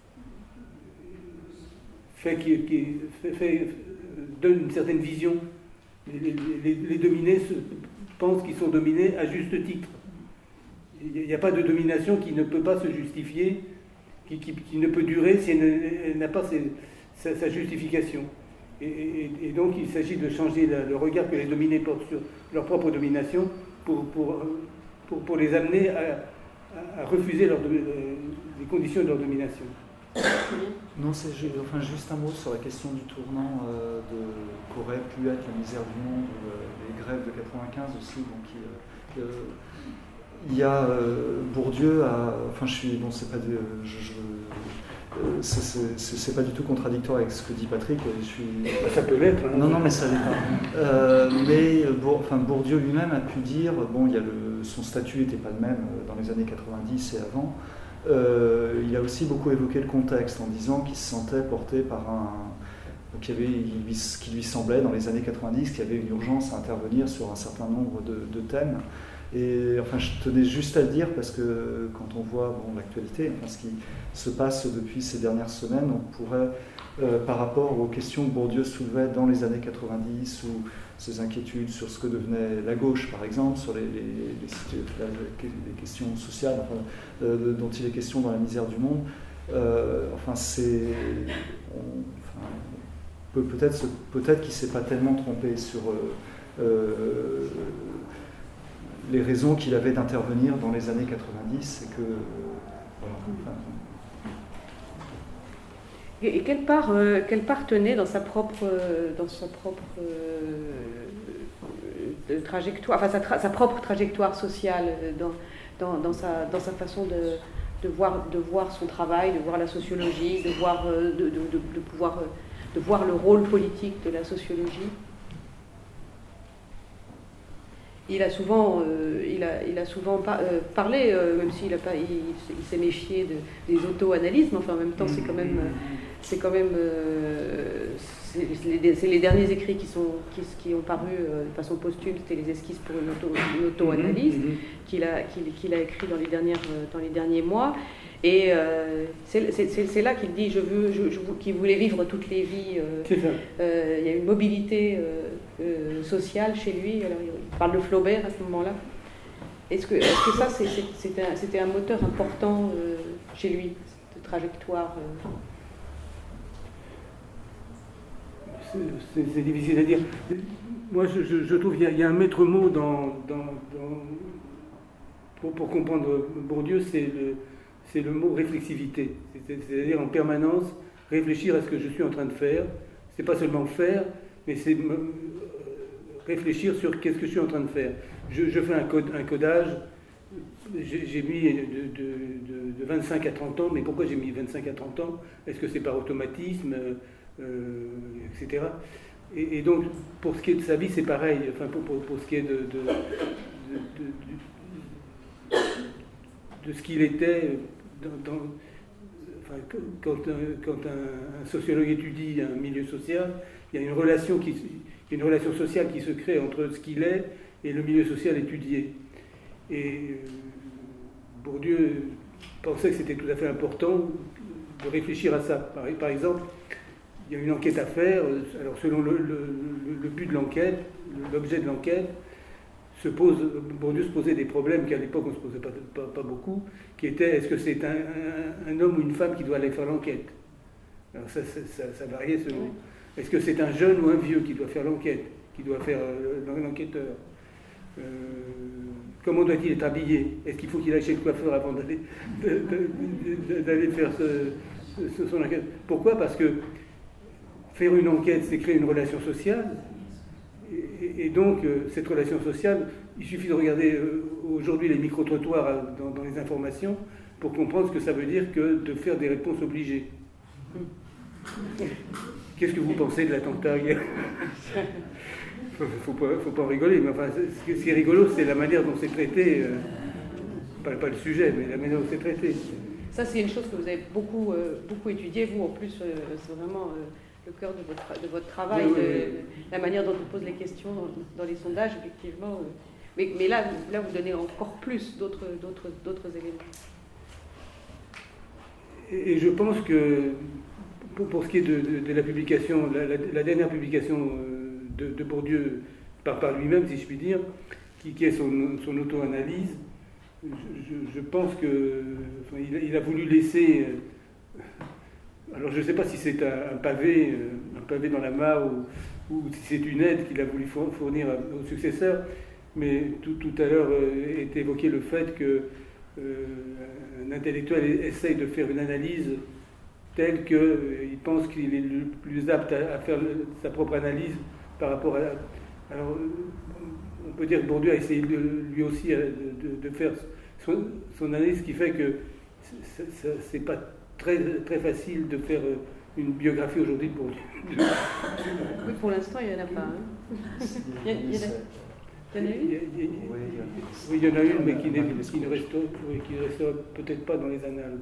fait, qui, qui fait, fait, donne une certaine vision. Les, les, les dominés se, pensent qu'ils sont dominés à juste titre. Il n'y a pas de domination qui ne peut pas se justifier, qui, qui, qui ne peut durer si elle n'a pas ses, sa, sa justification. Et, et, et donc il s'agit de changer la, le regard que les dominés portent sur leur propre domination pour, pour, pour, pour les amener à, à refuser leur, les conditions de leur domination. Non, c'est ju- enfin, juste un mot sur la question du tournant euh, de qu'aurait pu être la misère du monde, ou euh, les grèves de quatre-vingt-quinze aussi. Donc, il, euh, il y a euh, Bourdieu, a, enfin, je suis, bon, c'est pas de, je, je, euh, c'est, c'est, c'est, c'est pas du tout contradictoire avec ce que dit Patrick. Je suis. Ça peut l'être. Hein. Non, non, mais ça l'est pas. Euh, mais Bour, enfin, Bourdieu lui-même a pu dire, bon, il y a le, son statut n'était pas le même dans les années quatre-vingt-dix et avant. Euh, il a aussi beaucoup évoqué le contexte en disant qu'il se sentait porté par un, qu'il y avait, qui lui semblait dans les années quatre-vingt-dix qu'il y avait une urgence à intervenir sur un certain nombre de, de thèmes. Et enfin, je tenais juste à le dire parce que quand on voit bon, l'actualité, enfin, ce qui se passe depuis ces dernières semaines, on pourrait, euh, par rapport aux questions que Bourdieu soulevait dans les années quatre-vingt-dix, ou ses inquiétudes sur ce que devenait la gauche, par exemple, sur les, les, les, les questions sociales enfin, euh, dont il est question dans La misère du monde, euh, enfin, c'est, on, enfin, peut, peut-être, peut-être qu'il ne s'est pas tellement trompé sur euh, euh, les raisons qu'il avait d'intervenir dans les années quatre-vingt-dix, et que euh, voilà, enfin, Et quelle part, euh, quelle part tenait dans sa propre, euh, dans sa propre euh, de trajectoire, enfin sa, tra- sa propre trajectoire sociale, dans, dans, dans, sa, dans sa façon de, de, voir, de voir son travail, de voir la sociologie, de, voir, euh, de, de, de, de pouvoir, euh, de voir le rôle politique de la sociologie. Il a souvent, euh, il a, il a souvent par, euh, parlé, euh, même s'il a pas, il, il s'est méfié de, des auto-analyses, mais enfin en même temps c'est quand même, c'est quand même, euh, c'est, les, c'est les derniers écrits qui sont, qui, qui ont paru euh, de façon posthume, c'était les esquisses pour une, auto, une auto-analyse qu'il a, qu'il, qu'il a écrit dans les dernières, dans les derniers mois. Et euh, c'est, c'est, c'est là qu'il dit, je veux, je, je, qu'il voulait vivre toutes les vies. Euh, euh, il y a une mobilité euh, euh, sociale chez lui. Alors, il parle de Flaubert à ce moment-là. Est-ce que, est-ce que ça, c'est, c'est, c'était, un, c'était un moteur important euh, chez lui, cette trajectoire euh... c'est, c'est, c'est difficile à dire. Moi, je, je, je trouve qu'il y, y a un maître mot dans, dans, dans, pour, pour comprendre Bourdieu, c'est le c'est le mot réflexivité, c'est-à-dire en permanence réfléchir à ce que je suis en train de faire. C'est pas seulement faire, mais c'est réfléchir sur qu'est-ce que je suis en train de faire. Je, je fais un, code, un codage, j'ai, j'ai mis de, de, de, de vingt-cinq à trente ans, mais pourquoi j'ai mis vingt-cinq à trente ans? Est-ce que c'est par automatisme, euh, et cetera. Et, et donc, pour ce qui est de sa vie, c'est pareil. Enfin, pour, pour, pour ce qui est de, de, de, de, de, de ce qu'il était. Dans, dans, enfin, quand un, quand un, un sociologue étudie un milieu social, il y a une relation, qui, une relation sociale qui se crée entre ce qu'il est et le milieu social étudié. Et euh, Bourdieu pensait que c'était tout à fait important de réfléchir à ça. Par, par exemple, il y a une enquête à faire. Alors, selon le, le, le but de l'enquête, l'objet de l'enquête, se pose, Bourdieu se posait des problèmes qu'à l'époque on ne se posait pas, pas, pas beaucoup, qui étaient, est-ce que c'est un, un, un homme ou une femme qui doit aller faire l'enquête? Alors ça, ça, ça, ça variait selon. Est-ce que c'est un jeune ou un vieux qui doit faire l'enquête, qui doit faire euh, l'enquêteur? euh, Comment doit-il être habillé? Est-ce qu'il faut qu'il aille chez le coiffeur avant d'aller, de, de, de, d'aller faire ce, ce, son enquête? Pourquoi? Parce que faire une enquête, c'est créer une relation sociale. Et, et donc, euh, cette relation sociale, il suffit de regarder euh, aujourd'hui les micro-trottoirs euh, dans, dans les informations pour comprendre ce que ça veut dire que de faire des réponses obligées. Qu'est-ce que vous pensez de l'attentat hier? Il ne faut pas, faut pas en rigoler, mais enfin, ce qui est rigolo, c'est la manière dont c'est traité, euh, pas, pas le sujet, mais la manière dont c'est traité. Ça, c'est une chose que vous avez beaucoup, euh, beaucoup étudiée, vous, en plus, euh, c'est vraiment... Euh, le cœur de votre, de votre travail, oui, oui, oui. De, la manière dont on pose les questions dans, dans les sondages, effectivement. Mais, mais là, là, vous donnez encore plus d'autres, d'autres, d'autres éléments. Et, et je pense que, pour, pour ce qui est de, de, de la publication, la, la, la dernière publication de, de Bourdieu, par, par lui-même, si je puis dire, qui, qui est son, son auto-analyse, je, je, je pense que enfin, il, il a voulu laisser... Alors je ne sais pas si c'est un, un pavé, un pavé dans la mare ou, ou si c'est une aide qu'il a voulu fournir aux successeurs, mais tout, tout à l'heure euh, est évoqué le fait qu'un euh, intellectuel essaye de faire une analyse tel qu'il euh, pense qu'il est le plus apte à, à faire le, sa propre analyse par rapport à... Alors, on peut dire que Bourdieu a essayé de, lui aussi de, de, de faire son, son analyse, ce qui fait que c'est pas très, très facile de faire une biographie aujourd'hui de Bourdieu. Oui, pour l'instant, il n'y en a pas. Hein. Il y, a, il, y a, il y en a une il y a, il y a, Oui, il y en a une, mais qui, qui ne reste, oui, qui reste peut-être pas dans les annales.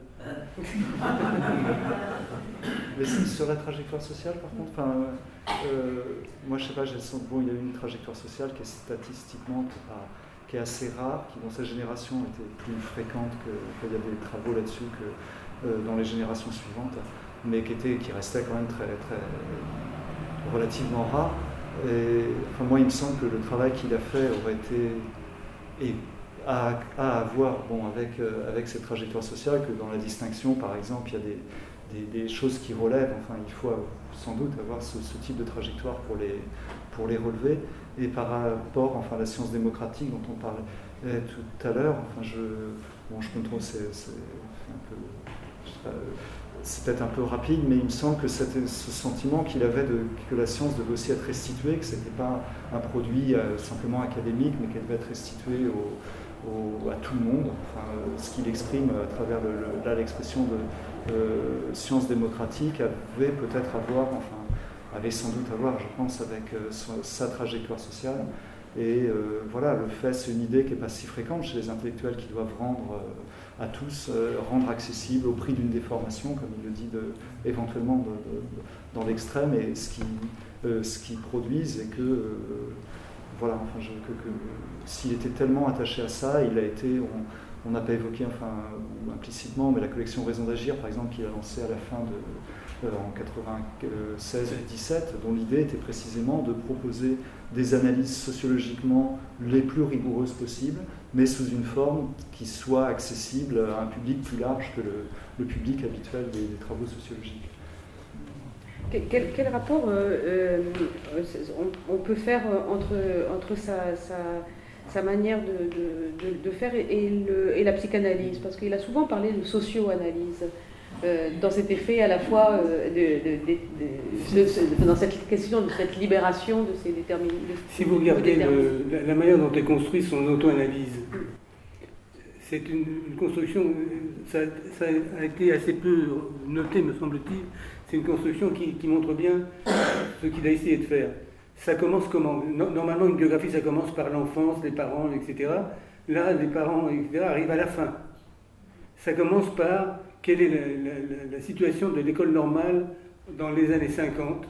Mais si, sur la trajectoire sociale, par contre, enfin, euh, moi, je sais pas, j'ai le sens, bon, il y a une trajectoire sociale qui est statistiquement, pas, qui est assez rare, qui dans sa génération était plus fréquente que, qu'il y a des travaux là-dessus que euh, dans les générations suivantes, mais qui était, qui restait quand même très, très relativement rare. Et, enfin, moi, il me semble que le travail qu'il a fait aurait été et à, à avoir, bon, avec euh, avec cette trajectoire sociale, que dans la distinction, par exemple, il y a des Des, des choses qui relèvent, enfin il faut sans doute avoir ce, ce type de trajectoire pour les, pour les relever. Et par rapport enfin, à la science démocratique dont on parlait tout à l'heure, enfin, je, bon, je contrôle, c'est, c'est un peu, je sais pas, c'est peut-être un peu rapide, mais il me semble que c'était ce sentiment qu'il avait de, que la science devait aussi être restituée, que ce n'était pas un produit euh, simplement académique, mais qu'elle devait être restituée au, au, à tout le monde, enfin, ce qu'il exprime à travers le, le, là, l'expression de Euh, science démocratique avait peut-être à voir, enfin, avait sans doute à voir, je pense, avec euh, sa, sa trajectoire sociale. Et euh, voilà, le fait, c'est une idée qui n'est pas si fréquente chez les intellectuels qui doivent rendre euh, à tous, euh, rendre accessible au prix d'une déformation, comme il le dit de, éventuellement de, de, de, dans l'extrême, et ce qu'ils euh, ce qu'ils produisent, et que, euh, voilà, enfin, je, que, que s'il était tellement attaché à ça, il a été... On, On n'a pas évoqué, enfin, implicitement, mais la collection Raison d'agir, par exemple, qu'il a lancée à la fin de, euh, en quatre-vingt-seize dix-sept, dont l'idée était précisément de proposer des analyses sociologiquement les plus rigoureuses possibles, mais sous une forme qui soit accessible à un public plus large que le, le public habituel des, des travaux sociologiques. Quel, quel rapport euh, euh, on, on peut faire entre, entre sa... sa... sa manière de, de, de, de faire et, et, le, et la psychanalyse, parce qu'il a souvent parlé de socio-analyse, euh, dans cet effet à la fois euh, de, de, de, de, de, dans cette question de cette libération de ces déterminants. Si vous regardez le, la, la manière dont est construite son auto-analyse, c'est une, une construction, ça, ça a été assez peu noté, me semble-t-il, c'est une construction qui, qui montre bien ce qu'il a essayé de faire. Ça commence comment? Normalement, une biographie, ça commence par l'enfance, les parents, et cetera. Là, les parents, et cetera, arrivent à la fin. Ça commence par quelle est la, la, la situation de l'école normale dans les années cinquante,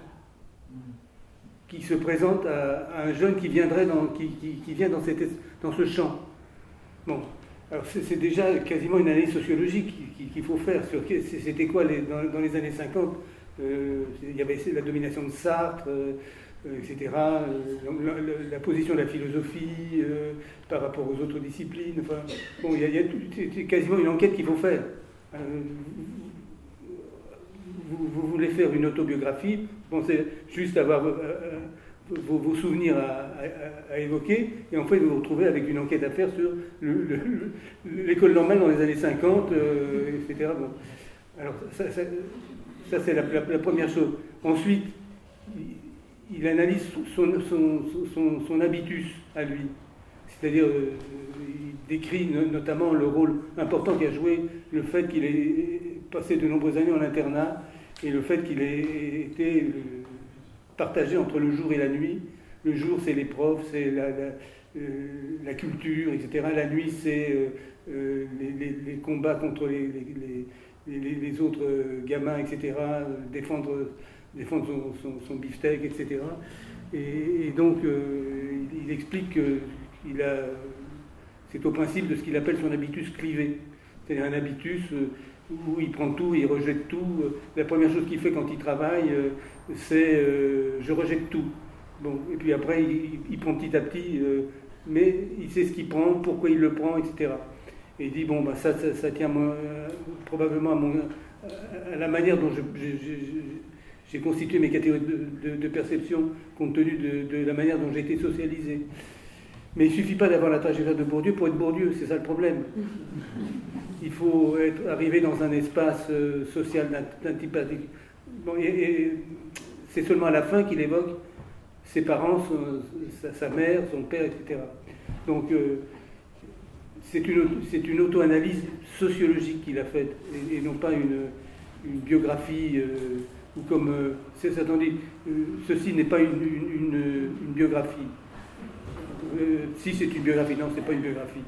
qui se présente à, à un jeune qui viendrait dans, qui, qui, qui vient dans, cette, dans ce champ. Bon, alors c'est, c'est déjà quasiment une analyse sociologique qu'il faut faire sur c'était quoi les, dans, dans les années cinquante. Euh, il y avait la domination de Sartre. Euh, et cetera, la, la, la position de la philosophie euh, par rapport aux autres disciplines. Enfin, bon, il y a, il y a c'est quasiment une enquête qu'il faut faire. Euh, vous, vous voulez faire une autobiographie, vous pensez juste avoir euh, vos, vos souvenirs à, à, à évoquer, et en fait vous vous retrouvez avec une enquête à faire sur le, le, l'école normale dans les années cinquante, euh, et cetera. Bon. Alors ça, ça, ça c'est la, la, la première chose. Ensuite, il analyse son, son, son, son habitus à lui. C'est-à-dire, euh, il décrit notamment le rôle important qu'a joué le fait qu'il ait passé de nombreuses années en internat et le fait qu'il ait été partagé entre le jour et la nuit. Le jour, c'est les profs, c'est la, la, euh, la culture, et cetera. La nuit, c'est euh, les, les, les combats contre les, les, les, les autres gamins, et cetera. Défendre... défendre son, son, son beefsteak, et cetera. Et, et donc, euh, il, il explique qu'il a, c'est au principe de ce qu'il appelle son habitus clivé. C'est-à-dire un habitus où il prend tout, il rejette tout. La première chose qu'il fait quand il travaille, c'est euh, je rejette tout. Bon, et puis après, il, il prend petit à petit, euh, mais il sait ce qu'il prend, pourquoi il le prend, et cetera. Et il dit, bon, bah, ça, ça, ça tient moi, probablement à, mon, à la manière dont je, je, je, je j'ai constitué mes catégories de, de, de perception compte tenu de, de la manière dont j'ai été socialisé. Mais il ne suffit pas d'avoir la trajectoire de Bourdieu pour être Bourdieu, c'est ça le problème. il faut être, arriver dans un espace euh, social d'un type... Bon, et, et c'est seulement à la fin qu'il évoque ses parents, son, sa, sa mère, son père, et cetera. Donc, euh, c'est une, c'est une auto-analyse sociologique qu'il a faite, et, et non pas une, une biographie, euh, ou comme... Euh, c'est ça, attendez, euh, ceci n'est pas une, une, une, une biographie. Euh, si c'est une biographie, non, c'est pas une biographie.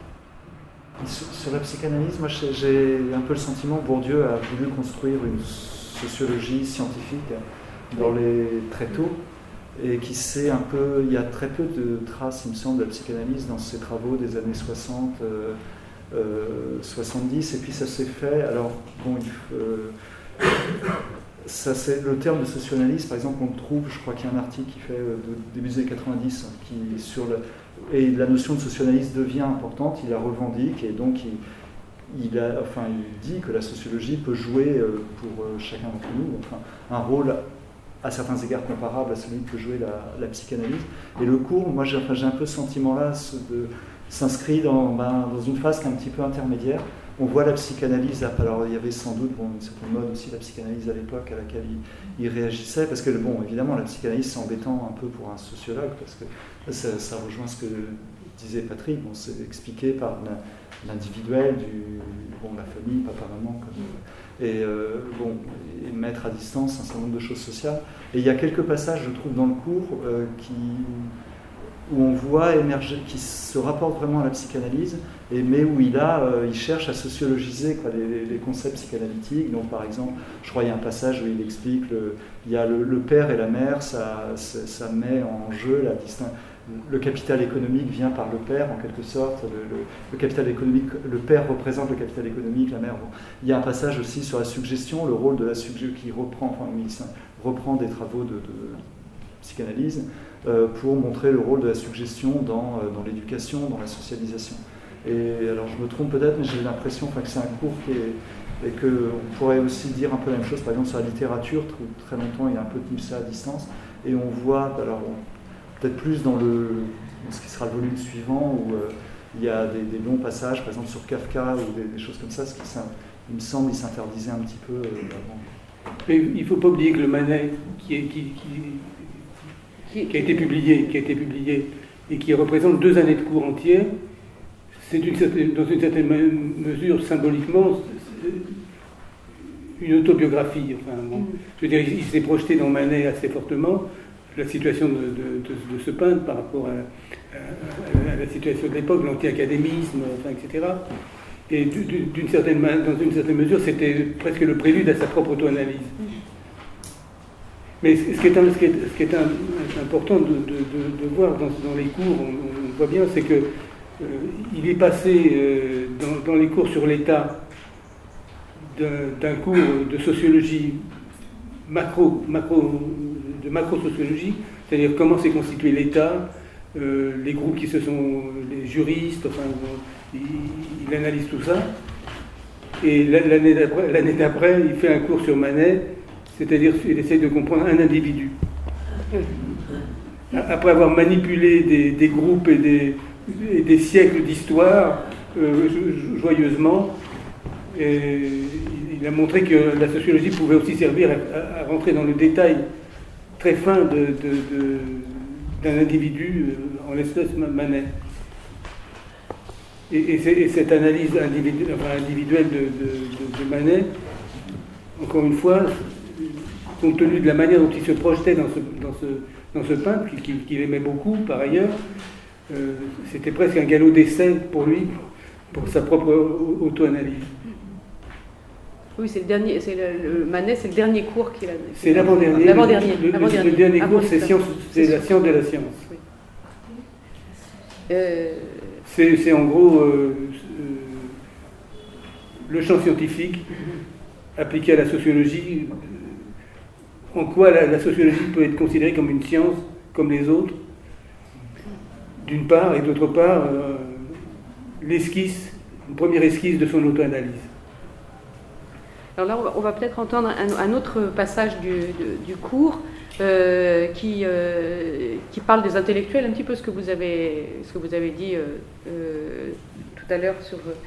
Sur, sur la psychanalyse, moi j'ai un peu le sentiment que Bourdieu a voulu construire une sociologie scientifique dans les très tôt, et qui sait un peu, il y a très peu de traces, il me semble, de la psychanalyse dans ses travaux des années soixante, euh, euh, soixante-dix, et puis ça s'est fait, alors bon, il, euh, ça c'est le terme de socioanalyse, par exemple, on le trouve, je crois qu'il y a un article qui fait euh, de, début des années quatre-vingt-dix, qui sur le, et la notion de socioanalyse devient importante, il la revendique, et donc il, il, a, enfin, il dit que la sociologie peut jouer euh, pour euh, chacun d'entre nous, enfin, un rôle à certains égards comparable à celui que peut jouer la, la psychanalyse. Et le cours, moi j'ai enfin, j'ai un peu ce sentiment-là, s'inscrit dans, ben, dans une phase qui est un petit peu intermédiaire. On voit la psychanalyse, alors il y avait sans doute bon, une certaine mode aussi, la psychanalyse à l'époque à laquelle il, il réagissait, parce que bon, évidemment la psychanalyse c'est embêtant un peu pour un sociologue, parce que ça, ça rejoint ce que disait Patrick, bon, c'est expliqué par l'individuel, du bon, la famille, papa, maman, comme, et euh, bon, et mettre à distance un certain nombre de choses sociales. Et il y a quelques passages, je trouve, dans le cours euh, qui, où on voit émerger, qui se rapportent vraiment à la psychanalyse, et, mais où il, a, euh, il cherche à sociologiser quoi, les, les concepts psychanalytiques. Donc, par exemple, je crois qu'il y a un passage où il explique le, il y a le, le père et la mère, ça, ça, ça met en jeu la distinction. Le capital économique vient par le père, en quelque sorte. Le, le, le capital économique, le père représente le capital économique, la mère. Bon. Il y a un passage aussi sur la suggestion, le rôle de la suggestion qui reprend, enfin, il reprend des travaux de, de psychanalyse euh, pour montrer le rôle de la suggestion dans, euh, dans l'éducation, dans la socialisation. Et alors, je me trompe peut-être, mais j'ai l'impression enfin, que c'est un cours qui est, et qu'on pourrait aussi dire un peu la même chose, par exemple, sur la littérature. Très longtemps, il y a un peu tenu ça à distance. Et on voit, alors, on, peut-être plus dans, le, dans ce qui sera le volume suivant, où euh, il y a des, des longs passages, par exemple sur Kafka, ou des, des choses comme ça, ce qui, il me semble, il s'interdisait un petit peu euh, avant. Mais il ne faut pas oublier que le Manet, qui, est, qui, qui, qui, a été publié, qui a été publié, et qui représente deux années de cours entières, c'est dans une certaine mesure, symboliquement, une autobiographie. Enfin, bon, je veux dire, il s'est projeté dans Manet assez fortement, la situation de, de, de, de ce peintre par rapport à, à, à la situation de l'époque, l'anti-académisme, enfin, et cetera. Et d'une certaine, dans une certaine mesure, c'était presque le prélude à sa propre auto-analyse. Mais ce qui est, un, ce qui est, ce qui est un, important de, de, de, de voir dans, dans les cours, on, on voit bien, c'est que euh, il est passé euh, dans, dans les cours sur l'État d'un cours de sociologie macro, macro de macro-sociologie, c'est-à-dire comment s'est constitué l'État, euh, les groupes qui se sont, les juristes, enfin, il, il analyse tout ça. Et l'année d'après, l'année d'après, il fait un cours sur Manet, c'est-à-dire il essaie de comprendre un individu. Après avoir manipulé des, des groupes et des, et des siècles d'histoire, euh, joyeusement, et il a montré que la sociologie pouvait aussi servir à, à rentrer dans le détail très fin de, de, de, d'un individu, en l'espèce Manet. Et, et, et cette analyse individu, enfin, individuelle de, de, de, de Manet, encore une fois, compte tenu de la manière dont il se projetait dans ce, dans ce, dans ce peintre, qu'il, qu'il aimait beaucoup par ailleurs, euh, c'était presque un galop d'essai pour lui, pour sa propre auto-analyse. Oui, c'est le dernier, c'est le, le Manet, c'est le dernier cours qu'il a. C'est l'avant-dernier. L'avant-dernier. Le, le, le, le dernier cours, c'est, science, c'est la science de la science. Oui. Euh... C'est, c'est en gros euh, euh, le champ scientifique appliqué à la sociologie. En quoi la, la sociologie peut être considérée comme une science, comme les autres, d'une part, et d'autre part, euh, l'esquisse, une première esquisse de son auto-analyse. Alors là, on va, on va peut-être entendre un, un autre passage du, de, du cours euh, qui, euh, qui parle des intellectuels, un petit peu ce que vous avez, ce que vous avez dit euh, euh, tout à l'heure sur,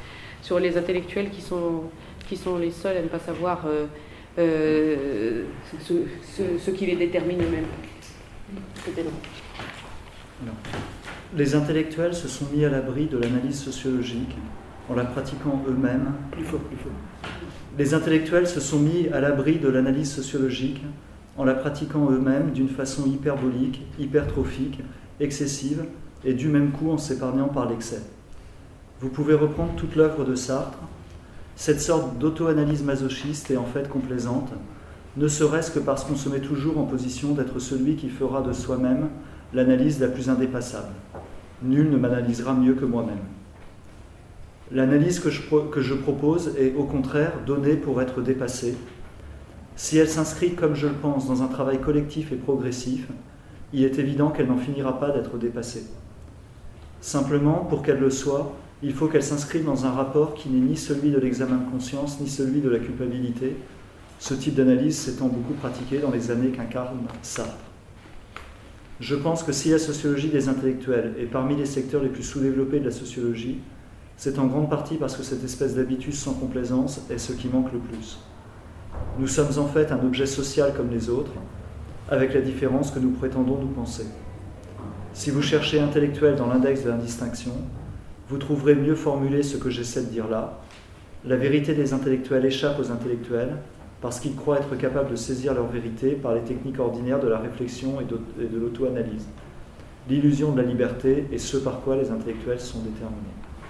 sur les intellectuels qui sont, qui sont les seuls à ne pas savoir euh, euh, ce, ce, ce qui les détermine eux-mêmes. C'était long. Non. Les intellectuels se sont mis à l'abri de l'analyse sociologique en la pratiquant eux-mêmes. Plus fort, plus fort. Les intellectuels se sont mis à l'abri de l'analyse sociologique en la pratiquant eux-mêmes d'une façon hyperbolique, hypertrophique, excessive, et du même coup en s'épargnant par l'excès. Vous pouvez reprendre toute l'œuvre de Sartre. Cette sorte d'auto-analyse masochiste est en fait complaisante, ne serait-ce que parce qu'on se met toujours en position d'être celui qui fera de soi-même l'analyse la plus indépassable. Nul ne m'analysera mieux que moi-même. L'analyse que je, que je propose est au contraire donnée pour être dépassée. Si elle s'inscrit, comme je le pense, dans un travail collectif et progressif, il est évident qu'elle n'en finira pas d'être dépassée. Simplement, pour qu'elle le soit, il faut qu'elle s'inscrive dans un rapport qui n'est ni celui de l'examen de conscience, ni celui de la culpabilité, ce type d'analyse s'étant beaucoup pratiqué dans les années qu'incarne Sartre. Je pense que si la sociologie des intellectuels est parmi les secteurs les plus sous-développés de la sociologie, c'est en grande partie parce que cette espèce d'habitus sans complaisance est ce qui manque le plus. Nous sommes en fait un objet social comme les autres, avec la différence que nous prétendons nous penser. Si vous cherchez intellectuel dans l'index de l'indistinction, vous trouverez mieux formulé ce que j'essaie de dire là. La vérité des intellectuels échappe aux intellectuels parce qu'ils croient être capables de saisir leur vérité par les techniques ordinaires de la réflexion et de l'auto-analyse. L'illusion de la liberté est ce par quoi les intellectuels sont déterminés.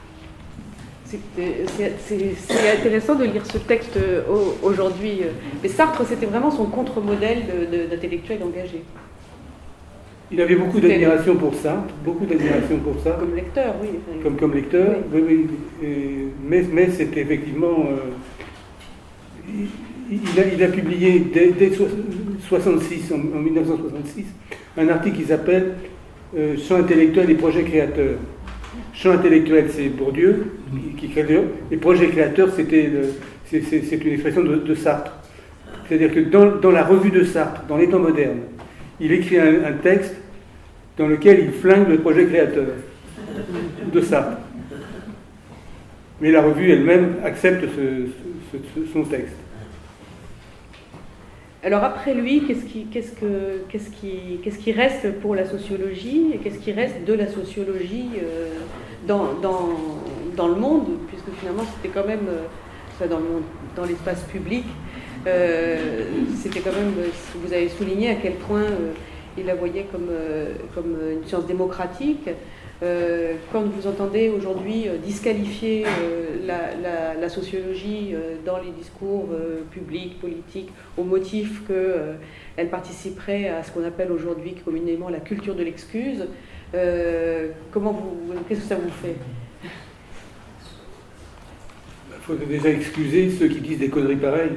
C'est intéressant de lire ce texte aujourd'hui. Mais Sartre, c'était vraiment son contre-modèle d'intellectuel engagé. Il avait beaucoup d'admiration pour Sartre, beaucoup d'admiration pour Sartre. Comme lecteur, oui. Comme, comme lecteur, oui. Oui, oui. Et, mais, mais c'était effectivement... Euh, il, il, a, il a publié dès, dès soixante-six, en, en mille neuf cent soixante-six, un article qui s'appelle euh, « Champ intellectuel et projets créateurs ». Champ intellectuel, c'est Bourdieu, qui, qui crée le... Et projet créateur, c'était c'est une expression de, de Sartre. C'est-à-dire que dans, dans la revue de Sartre, dans les temps modernes, il écrit un, un texte dans lequel il flingue le projet créateur de Sartre. Mais la revue elle-même accepte ce, ce, ce, son texte. Alors après lui, qu'est-ce qui, qu'est-ce que, qu'est-ce qui, qu'est-ce qui reste pour la sociologie et qu'est-ce qui reste de la sociologie euh, dans, dans, dans le monde, puisque finalement c'était quand même, euh, dans le monde, dans l'espace public, euh, c'était quand même, vous avez souligné à quel point euh, il la voyait comme, euh, comme une science démocratique. Euh, quand vous entendez aujourd'hui euh, disqualifier euh, la, la, la sociologie euh, dans les discours euh, publics, politiques, au motif qu'elle euh, participerait à ce qu'on appelle aujourd'hui communément la culture de l'excuse, euh, comment vous, qu'est-ce que ça vous fait? Il faut déjà excuser ceux qui disent des conneries pareilles.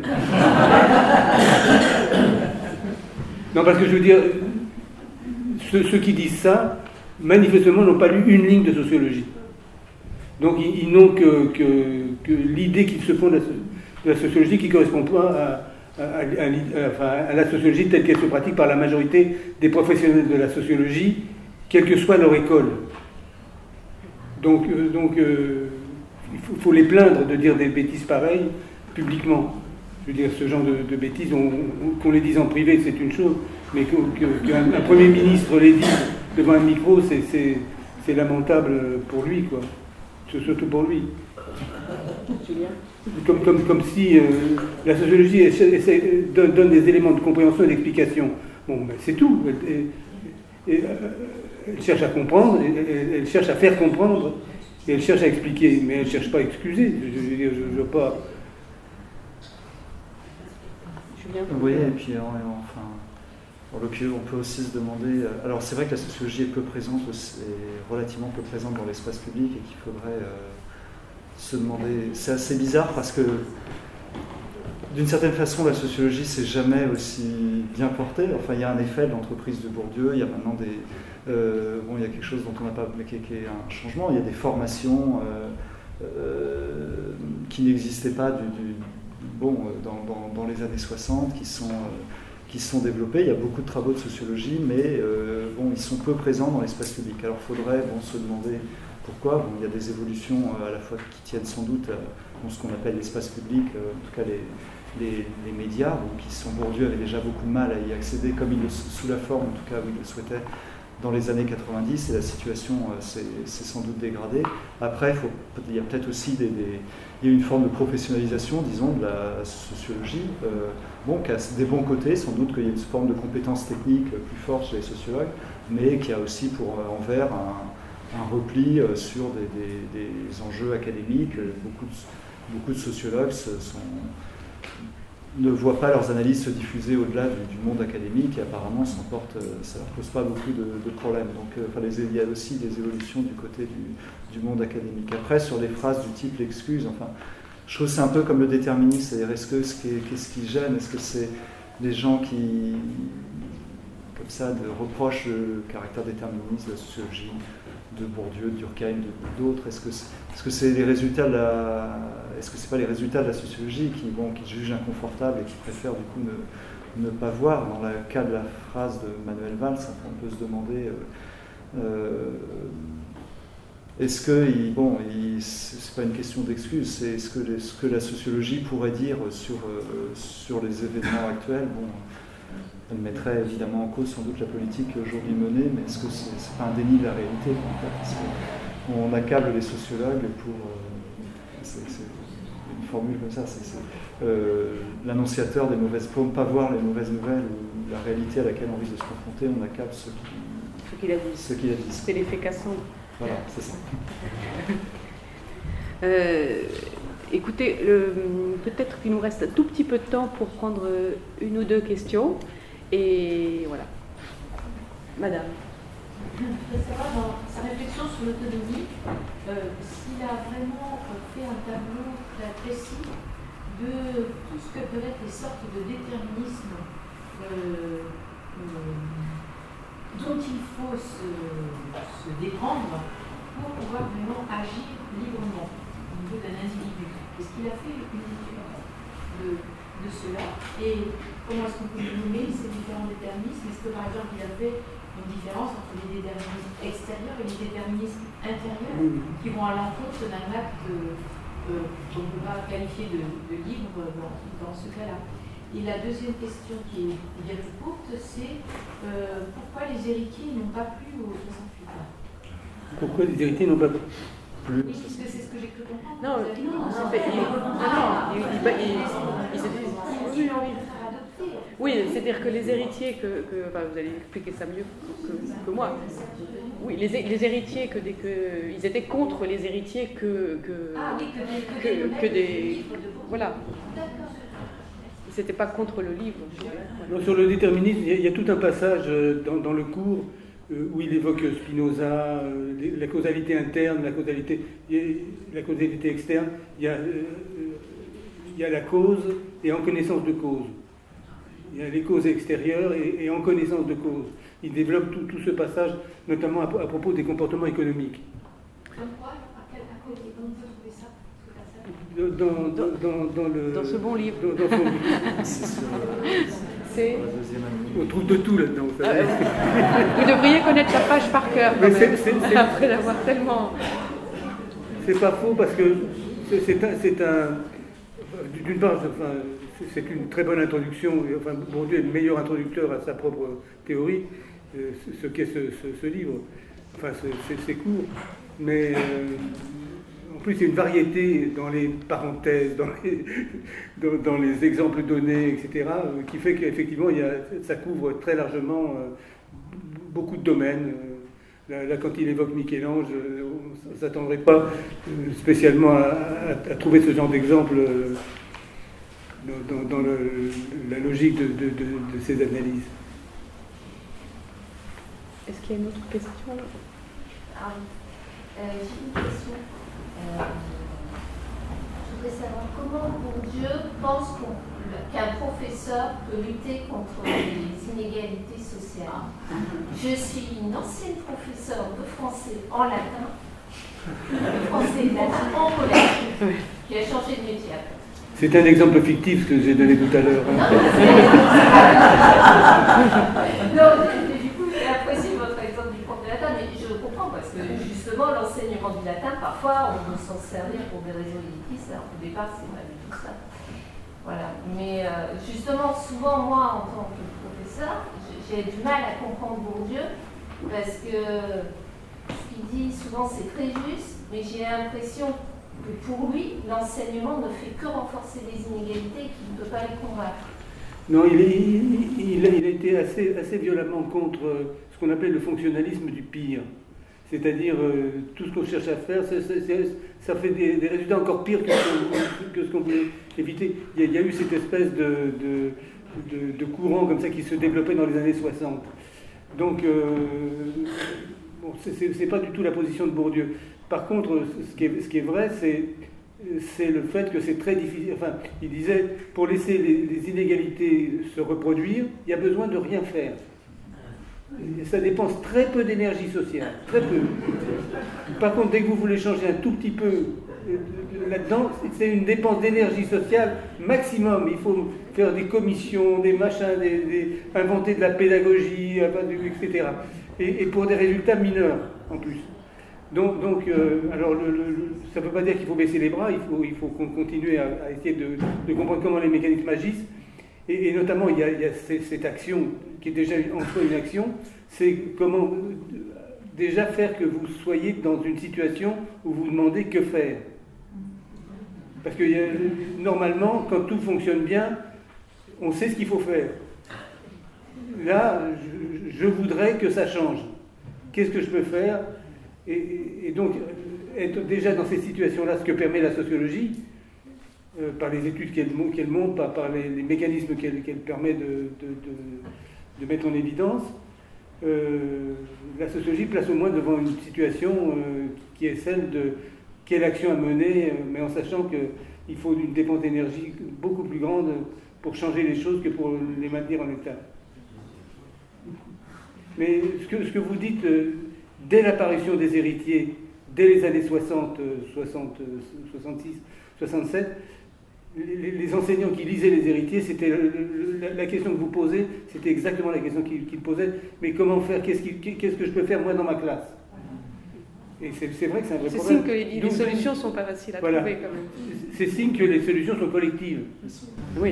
Non, parce que je veux dire, ceux, ceux qui disent ça, manifestement, n'ont pas lu une ligne de sociologie. Donc, ils, ils n'ont que, que, que l'idée qu'ils se font de la, de la sociologie qui ne correspond pas à, à, à, à, enfin, à la sociologie telle qu'elle se pratique par la majorité des professionnels de la sociologie, quelle que soit leur école. Donc, euh, donc euh, il faut, faut les plaindre de dire des bêtises pareilles publiquement. Je veux dire, ce genre de, de bêtises, on, on, qu'on les dise en privé, c'est une chose, mais qu'un que, qu'un Premier ministre les dise devant un micro, c'est lamentable pour lui, quoi. Surtout pour lui. Comme, comme, comme si euh, la sociologie essaie, essaie, donne, donne des éléments de compréhension et d'explication. Bon, ben, c'est tout. Elle, elle, elle, elle cherche à comprendre, elle, elle cherche à faire comprendre, et elle cherche à expliquer, mais elle ne cherche pas à excuser. Je veux dire, je ne veux pas... Vous voyez, et puis enfin... En l'occurrence, on peut aussi se demander... Alors c'est vrai que la sociologie est peu présente, est relativement peu présente dans l'espace public et qu'il faudrait euh, se demander... C'est assez bizarre parce que d'une certaine façon, la sociologie s'est jamais aussi bien portée. Enfin, il y a un effet de l'entreprise de Bourdieu, il y a maintenant des... Euh, bon, il y a quelque chose dont on n'a pas... Qui, qui est un changement, il y a des formations euh, euh, qui n'existaient pas du, du, bon, dans, dans, dans les années soixante, qui sont... Euh, qui se sont développés. Il y a beaucoup de travaux de sociologie, mais euh, bon, ils sont peu présents dans l'espace public. Alors il faudrait bon, se demander pourquoi. Bon, il y a des évolutions euh, à la fois qui tiennent sans doute à bon, ce qu'on appelle l'espace public, euh, en tout cas les, les, les médias, bon, qui sont Bourdieu avait déjà beaucoup de mal à y accéder, comme il le, sous la forme, en tout cas, où il le souhaitait, dans les années quatre-vingt-dix, et la situation euh, s'est sans doute dégradée. Après, faut, il y a peut-être aussi des, des, il y a une forme de professionnalisation, disons, de la sociologie, euh, bon, qui a des bons côtés, sans doute qu'il y a une forme de compétence technique plus forte chez les sociologues, mais qui a aussi pour euh, envers un, un repli euh, sur des, des, des enjeux académiques. Beaucoup de, beaucoup de sociologues se, sont, ne voient pas leurs analyses se diffuser au-delà du, du monde académique et apparemment ça ne leur pose pas beaucoup de, de problèmes. Donc euh, enfin, les, il y a aussi des évolutions du côté du, du monde académique. Après, sur des phrases du type l'excuse, enfin, je trouve que c'est un peu comme le déterminisme, c'est-à-dire est-ce que ce qui, qu'est-ce qui gêne, est-ce que c'est les gens qui, comme ça, de, reprochent le caractère déterministe de la sociologie, de Bourdieu, de Durkheim, d'autres, est-ce que c'est, est-ce que c'est les résultats de la, est-ce que c'est pas les résultats de la sociologie qui, bon, qui jugent inconfortable et qui préfèrent du coup ne, ne pas voir. Dans le cas de la phrase de Manuel Valls, on peut se demander euh, euh, est-ce que, il, bon, il, c'est pas une question d'excuse, c'est ce que, les, ce que la sociologie pourrait dire sur, euh, sur les événements actuels. Bon, elle mettrait évidemment en cause sans doute la politique aujourd'hui menée, mais est-ce que c'est, c'est pas un déni de la réalité en fait, parce qu'on accable les sociologues pour... Euh, c'est, c'est une formule comme ça, c'est, c'est euh, l'annonciateur des mauvaises... Pour ne pas voir les mauvaises nouvelles ou la réalité à laquelle on risque de se confronter, on accable ceux qui, ce qu'il a dit. Ceux qui la disent. C'est l'effet Cassandre. Voilà, c'est ça. euh, écoutez, le, peut-être qu'il nous reste un tout petit peu de temps pour prendre une ou deux questions. Et voilà. Madame. Je voudrais savoir, dans sa réflexion sur l'autonomie, euh, s'il a vraiment fait un tableau très précis de tout ce que peuvent être les sortes de déterminisme euh, euh, dont il faut se, se déprendre pour pouvoir vraiment agir librement au niveau d'un individu. Est-ce qu'il a fait une étude de, de cela? Et comment est-ce qu'on peut nommer ces différents déterminismes? Est-ce que par exemple il a fait une différence entre les déterminismes extérieurs et les déterminismes intérieurs qui vont à l'encontre d'un acte euh, qu'on ne peut pas qualifier de, de libre dans, dans ce cas-là? Et la deuxième question qui est bien plus courte, c'est euh, pourquoi les héritiers n'ont pas plu aux soixante-huit ans? Pourquoi les héritiers n'ont pas plu? Oui, puisque c'est ce que j'ai cru comprendre. Non, non, non, c'est pas, il, non, non, il, il, il, il, il s'est dit, ils ont envie de faire adopter. oui, c'est-à-dire que les héritiers, que, que enfin, vous allez expliquer ça mieux que, que, que moi. Oui, les, les héritiers, que des, que, ils étaient contre les héritiers que, que, ah, oui, que des, que que, des, que des de voilà. D'accord. C'était pas contre le livre. Non, sur le déterminisme, il y, a, il y a tout un passage dans, dans le cours euh, où il évoque Spinoza, euh, les, la causalité interne, la causalité, la causalité externe. Il y a, euh, il y a la cause et en connaissance de cause. Il y a les causes extérieures et, et en connaissance de cause. Il développe tout, tout ce passage, notamment à, à propos des comportements économiques. Comme quoi, à quel, à cause, on peut trouver ça? Dans, dans, dans, dans, le, dans ce bon livre. Dans, dans son livre. C'est sur, c'est... sur la deuxième année. On trouve de tout là-dedans. Vous, ah, vous devriez connaître la page par cœur, quand Mais même, c'est, c'est, c'est... après l'avoir tellement... C'est pas faux, parce que c'est, c'est, un, c'est un... D'une part, enfin, c'est une très bonne introduction. Enfin, Bourdieu est le meilleur introducteur à sa propre théorie, euh, ce qu'est ce, ce, ce livre. Enfin, c'est, c'est court, mais... Euh, en plus, il y a une variété dans les parenthèses, dans les, dans, dans les exemples donnés, et cetera, euh, qui fait qu'effectivement, il y a, ça couvre très largement euh, beaucoup de domaines. Là, là, quand il évoque Michel-Ange, euh, on ne s'attendrait pas euh, spécialement à, à, à trouver ce genre d'exemple euh, dans, dans, dans le, la logique de, de, de, de ces analyses. Est-ce qu'il y a une autre question? Ah oui. Euh, j'ai une question. Euh, je voudrais savoir comment Bourdieu pense qu'on, qu'un professeur peut lutter contre les inégalités sociales. Je suis une ancienne professeure de français en latin, de français et latin en collège, qui a changé de métier après. C'est un exemple fictif ce que j'ai donné tout à l'heure. Hein. Non, du coup, j'ai apprécié votre exemple du prof de latin, mais je comprends parce que justement, l'enseignement du parfois on veut s'en servir pour des raisons élitistes, alors qu'au départ c'est pas du tout ça. Voilà. Mais euh, justement, souvent moi en tant que professeur, j'ai du mal à comprendre Bourdieu, parce que ce qu'il dit souvent c'est très juste, mais j'ai l'impression que pour lui, l'enseignement ne fait que renforcer les inégalités et qu'il ne peut pas les combattre. Non, il, est, il, il, a, il a été assez, assez violemment contre ce qu'on appelle le fonctionnalisme du pire. C'est-à-dire, euh, tout ce qu'on cherche à faire, c'est, c'est, c'est, ça fait des, des résultats encore pires que ce, que ce qu'on voulait éviter. Il y, a, il y a eu cette espèce de, de, de, de courant comme ça qui se développait dans les années soixante. Donc, euh, bon, c'est, c'est, c'est pas du tout la position de Bourdieu. Par contre, ce qui est, ce qui est vrai, c'est, c'est le fait que c'est très difficile. Enfin, il disait, pour laisser les, les inégalités se reproduire, il y a besoin de rien faire. Et ça dépense très peu d'énergie sociale, très peu. Par contre, dès que vous voulez changer un tout petit peu là-dedans, c'est une dépense d'énergie sociale maximum. Il faut faire des commissions, des machins, des, des, inventer de la pédagogie, et cetera. Et, et pour des résultats mineurs, en plus. Donc, donc euh, alors le, le, ça ne veut pas dire qu'il faut baisser les bras, il faut, il faut qu'on continue à, à essayer de, de comprendre comment les mécanismes agissent. Et, et notamment, il y a, il y a cette action qui est déjà en soi une action, c'est comment déjà faire que vous soyez dans une situation où vous vous demandez que faire. Parce que il y a, normalement, quand tout fonctionne bien, on sait ce qu'il faut faire. Là, je, je voudrais que ça change. Qu'est-ce que je peux faire ? et, et, et donc, être déjà dans ces situations-là, ce que permet la sociologie, euh, par les études qu'elle, qu'elle montre, par, par les, les mécanismes qu'elle, qu'elle permet de, de, de, de mettre en évidence, euh, la sociologie place au moins devant une situation euh, qui est celle de quelle action à mener, euh, mais en sachant qu'il faut une dépense d'énergie beaucoup plus grande pour changer les choses que pour les maintenir en état. Mais ce que, ce que vous dites, euh, dès l'apparition des héritiers, dès les années soixante, soixante, soixante-six, soixante-sept, les, les enseignants qui lisaient les héritiers, c'était la, la question que vous posez, c'était exactement la question qu'ils, qu'ils posaient. Mais comment faire ? Qu'est-ce, qui, qu'est-ce que je peux faire moi dans ma classe ? Et c'est, c'est vrai que c'est un vrai c'est problème. C'est signe que les solutions ne sont pas faciles à voilà. trouver quand même. C'est signe que les solutions sont collectives. Oui.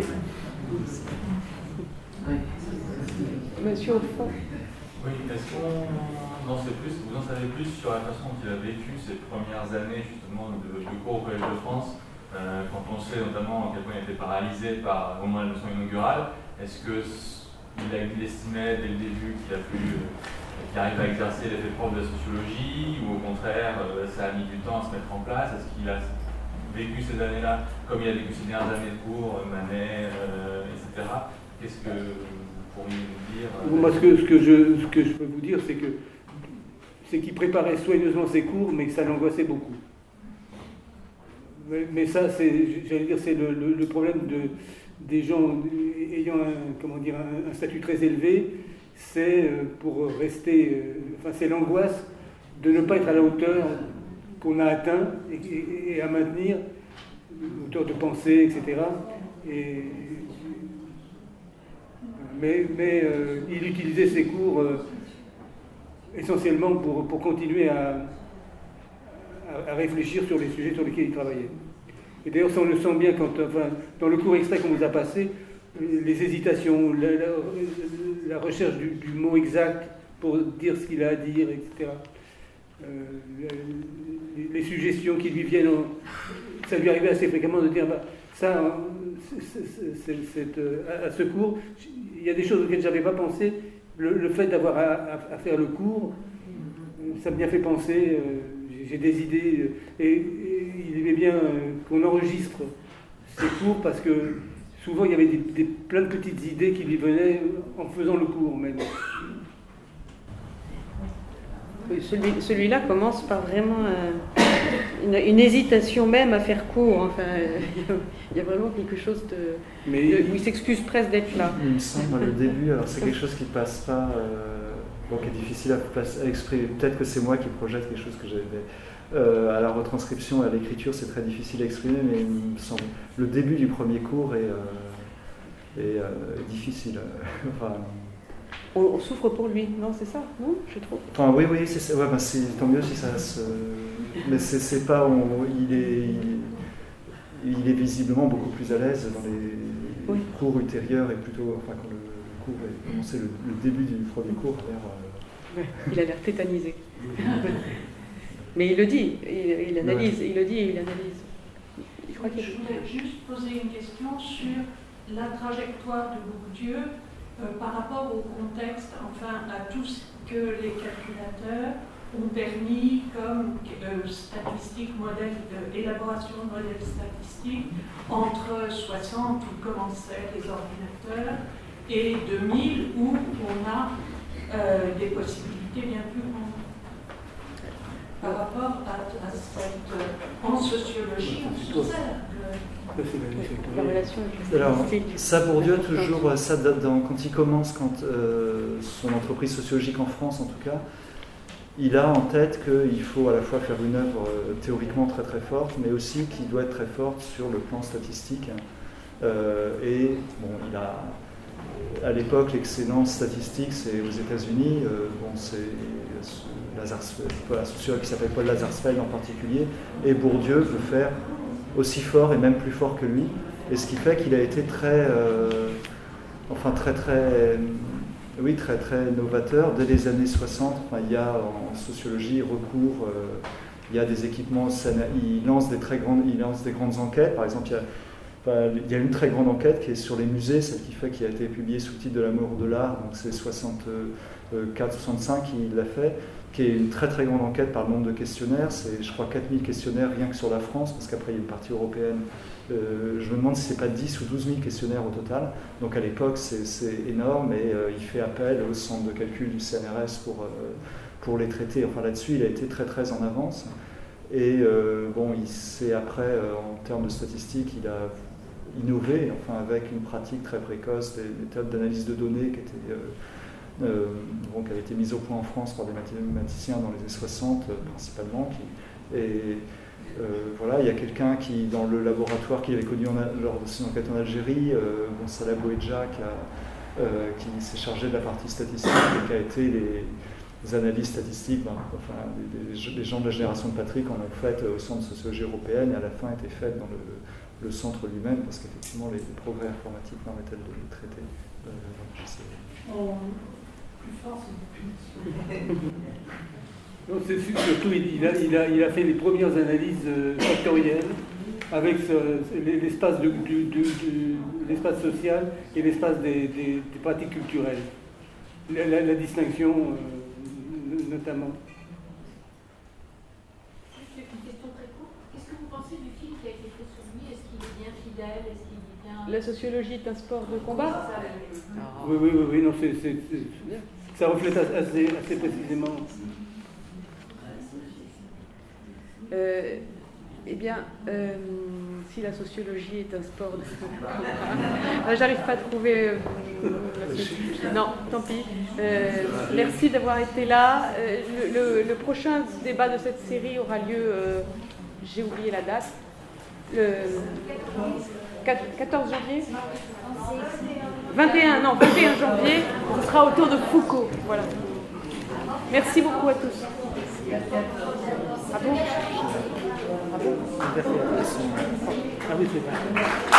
Monsieur au fond. Oui, est-ce qu'on en sait plus, vous en savez plus sur la façon dont il a vécu ces premières années justement de, de cours au Collège de France, euh, quand on sait notamment à quel point il a été paralysé par au moins la leçon inaugurale, est-ce qu'il il estimait dès le début qu'il a pu, qu'il arrive à exercer l'effet prof de la sociologie, ou au contraire ça a mis du temps à se mettre en place? Est-ce qu'il a vécu ces années-là comme il a vécu ces dernières années de cours, Manet, euh, et cetera. Qu'est-ce que vous pourriez nous dire? Moi, ce que, ce, que je, ce que je peux vous dire, c'est que c'est qu'il préparait soigneusement ses cours, mais que ça l'angoissait beaucoup. Mais, mais ça, c'est, j'allais dire, c'est le, le, le problème de, des gens ayant un, comment dire, un, un statut très élevé, c'est pour rester, enfin, c'est l'angoisse de ne pas être à la hauteur qu'on a atteint et, et, et à maintenir, hauteur de pensée, et cetera. Et, mais mais euh, il utilisait ses cours euh, essentiellement pour, pour continuer à, à, à réfléchir sur les sujets sur lesquels il travaillait. Et d'ailleurs, ça on le sent bien quand, enfin, dans le cours extrait qu'on vous a passé, les hésitations, la, la, la recherche du, du mot exact pour dire ce qu'il a à dire, et cetera. Euh, les, les suggestions qui lui viennent, en, ça lui arrivait assez fréquemment de dire bah, ça, c'est, c'est, c'est, à, à ce cours, il y a des choses auxquelles je n'avais pas pensé. Le, le fait d'avoir à, à, à faire le cours, ça m'y a fait penser. Euh, j'ai des idées, et, et il aimait bien euh, qu'on enregistre ces cours parce que souvent il y avait des, des, plein de petites idées qui lui venaient en faisant le cours même. Celui, celui-là commence par vraiment euh, une, une hésitation même à faire court. Enfin, euh, il y a vraiment quelque chose de, Mais de où il s'excuse presque d'être là. Il me semble, le début, alors c'est quelque chose qui passe pas, euh, bon, qui est difficile à, place, à exprimer. Peut-être que c'est moi qui projette quelque chose que j'avais. Euh, à la retranscription et à l'écriture, c'est très difficile à exprimer, mais il me semble le début du premier cours est, euh, est euh, difficile. Enfin, on, on souffre pour lui, non, c'est ça, non, je trouve. Enfin, oui, oui, c'est, ouais, bah, c'est tant mieux si ça se... Mais c'est, c'est pas... On, il, est, il, il est visiblement beaucoup plus à l'aise dans les oui. cours ultérieurs et plutôt... Enfin, quand le, le cours est commencé, le, le début du premier cours a l'air... Euh... Ouais, il a l'air tétanisé. Mais il le dit, il, il analyse, ouais. il le dit et il analyse. Je, crois qu'il... je voulais juste poser une question sur la trajectoire de Bourdieu euh, par rapport au contexte, enfin à tout ce que les calculateurs ont permis comme euh, statistiques, modèles, euh, élaboration de modèles statistiques entre soixante où commençaient les ordinateurs et deux mille où on a euh, des possibilités bien plus grandes. Par rapport à, à cette, euh, en sociologie, on se sert de la relation avec Alors, ça, Bourdieu, toujours, ça, dans, quand il commence quand, euh, son entreprise sociologique en France, en tout cas, il a en tête qu'il faut à la fois faire une œuvre euh, théoriquement très très forte, mais aussi qu'il doit être très forte sur le plan statistique. Euh, et bon, il a, à l'époque, l'excellence statistique, c'est aux États-Unis. Euh, bon, c'est un sociologue qui s'appelle Paul Lazarsfeld en particulier, et Bourdieu veut faire aussi fort et même plus fort que lui, et ce qui fait qu'il a été très, euh, enfin très très, oui très très novateur dès les années soixante. Enfin, il y a en sociologie recours, euh, il y a des équipements, il lance des très grandes, il lance des grandes enquêtes. Par exemple, il y a enfin, il y a une très grande enquête qui est sur les musées, celle qui fait qui a été publiée sous le titre de l'amour de l'art, donc c'est soixante-quatre soixante-cinq qu'il l'a fait, qui est une très très grande enquête par le nombre de questionnaires, c'est je crois quatre mille questionnaires rien que sur la France, parce qu'après il y a une partie européenne, euh, je me demande si c'est pas dix ou douze mille questionnaires au total, donc à l'époque c'est, c'est énorme, et euh, il fait appel au centre de calcul du C N R S pour, euh, pour les traiter, enfin là-dessus il a été très très en avance, et euh, bon, il s'est après, euh, en termes de statistiques, il a innové, enfin avec une pratique très précoce, des méthodes d'analyse de données qui étaient... Euh, Euh, bon, qui avait été mise au point en France par des mathématiciens dans les années soixante euh, principalement. Qui, et euh, voilà, il y a quelqu'un qui, dans le laboratoire qu'il avait connu en, lors de ses enquêtes en Algérie, euh, bon, Salah Bouedja, qui, a, euh, qui s'est chargé de la partie statistique et qui a été les, les analyses statistiques, ben, enfin, les, les gens de la génération de Patrick en ont fait au Centre de sociologie européenne, et à la fin étaient faites dans le, le centre lui-même, parce qu'effectivement les, les progrès informatiques permettaient de les traiter. Euh, je sais. On... plus fort, c'est Non, c'est surtout, il a, il, a, il a fait les premières analyses factorielles avec ce, l'espace, de, du, du, du, l'espace social et l'espace des, des, des pratiques culturelles. La, la, la distinction, euh, notamment. Juste une question très courte. Qu'est-ce que vous pensez du film qui a été fait sur lui? Est-ce qu'il est bien fidèle? Est-ce qu'il est bien... La sociologie est un sport de combat? Oui, oui, oui, oui, non, c'est, c'est, c'est, ça reflète assez, assez précisément. Euh, eh bien, euh, si la sociologie est un sport de combat, j'arrive pas à trouver. Euh, non, tant pis. Euh, merci d'avoir été là. Euh, le, le, le prochain débat de cette série aura lieu, euh, j'ai oublié la date, le quatorze janvier. vingt et un, non, vingt et un janvier, ce sera autour de Foucault. Voilà. Merci beaucoup à tous. Ah bon? Ah bon? Ah oui, c'est vrai.